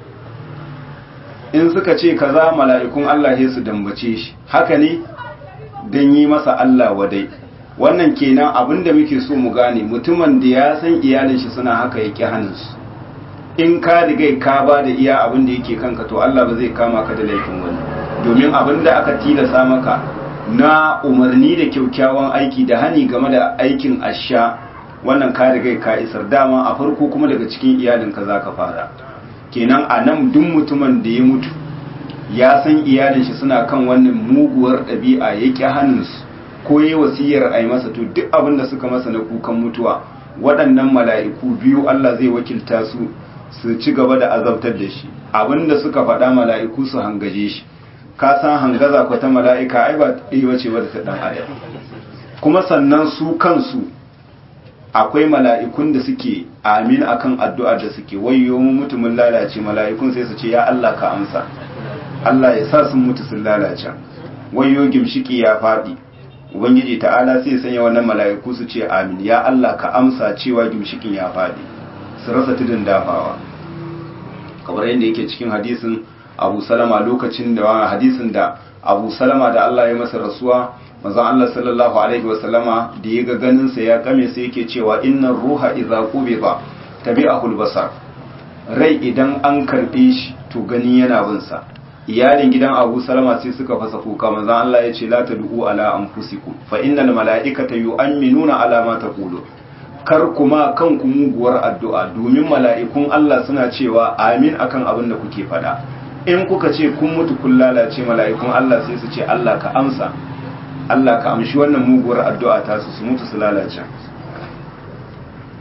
In suka ce kaza mala'ikun Allah sai su dambace shi, haka ne don yi masa Allah wadai. Wannan kenan abinda muke so mu gane, mutumin da ya san iyalin shi suna haka yake hannunsu, in ka riga ka ba da iya abin da yake kanka to Allah ba zai kama ka da laifin wani, domin abin da aka tilasa maka na umarni da kyakkyawan aiki da hani game da aikin asha, wannan ka riga ka isar dama a farko, kuma daga cikin iyalinka za ka fara. Kenan a nan duk mutumin da ya mutu ya san iyalin shi suna kan wannan muguwar ɗabi'a ya ƙi hannunsu ko yi wasiyar a yi masa, to duk abin da suka masa na kukan mutuwa, waɗannan mala'iku biyu Allah zai wakilta su su ci gaba da azabtar da shi. Abin da suka faɗa mala'iku su hangaje shi, ka san hangaza ko ta mala'ika ai ba ɗaya bace ba da ta ɗan adam. Kuma sannan su kansu akwai mala'ikun da suke amin akan addu'ar da suke, wayyo mu mutumin lalace, mala'ikun sai su ce ya Allah ka amsa, Allah ya sa sun mutu sun lalace, wayyo gimshiki ya faɗi, Ubangiji ta'ala sai sanya wannan mala'iku su ce amin, ya Allah ka amsa cewa gimshikin ya faɗi, su rasa tudun dafawa. Kamar yadda yake cikin hadisin Abu Salama, lokacin da hadisin da Abu Salama da Allah ya masa rasuwa, manzon Allah sallallahu alaihi wasallama da ya ga ganin sa ya kame sai yake cewa innar ruha idza qubida tabi'ahu al-basar, rai idan an karbe shi to gani yana bin sa. Iyalin gidan Abu Salama sai suka fasa kuka, manzon Allah ya ce la tad'u ala anfusikum fa innal mala'ikata yu'minuna ala ma taqulu, kar kuma kanku muguwar addu'a, domin mala'ikun Allah suna cewa amin akan abin da kuke fada. In kuka ce kun mutu kun lalace, mala'ikun Allah sai su ce Allah ka amsa, Allah ka amshi wannan muguwar addu'a ta su mutu su lalace.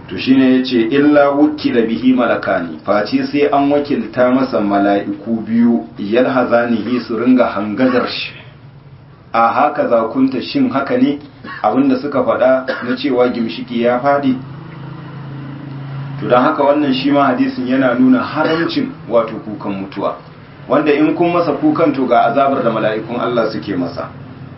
to shine yace illa wukila bihi malakani face sai an wakilta masa mala'iku biyu yalhazanihi su ringa hangazar shi a haka za kunta shin haka ne abinda suka faɗa na cewa gimshiki ya faɗi. To don haka wannan shi ma hadisin yana nuna haramcin wato kukan mutuwa, wanda in kun masa kukan to ga azabar da mala'ikun Allah suke masa.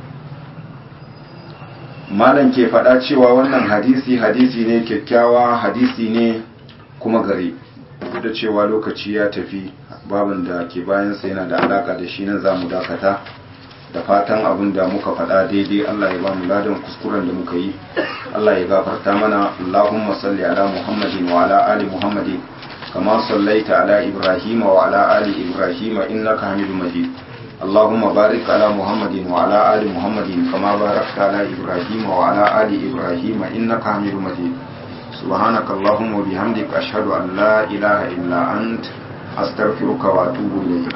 Malam ke faɗa cewa wannan hadisi ne kyakkyawa, hadisi ne kuma gari, da cewa lokaci ya tafi, babin da ke bayansa yana da alaka da shi nan za mu dakata. Da fatan abin da muka faɗa daidai Allah ya ba mu ladan kuskuren da muka yi, Allah ya gafarta mana. Allahumma salli ala Muhammadin wa ala ali Muhammadin kama sallaita ala Ibrahim wa ala ali Ibrahim innaka Hamidum Majid. Allahumma barik ala Muhammadin wa ala ali Muhammadin kama barakta ala Ibrahim wa ala ali Ibrahim innaka Hamidum Majid. Subhanaka Allahumma wa bihamdika ashhadu an la ilaha illa ant astaghfiruka wa atubu ilayk.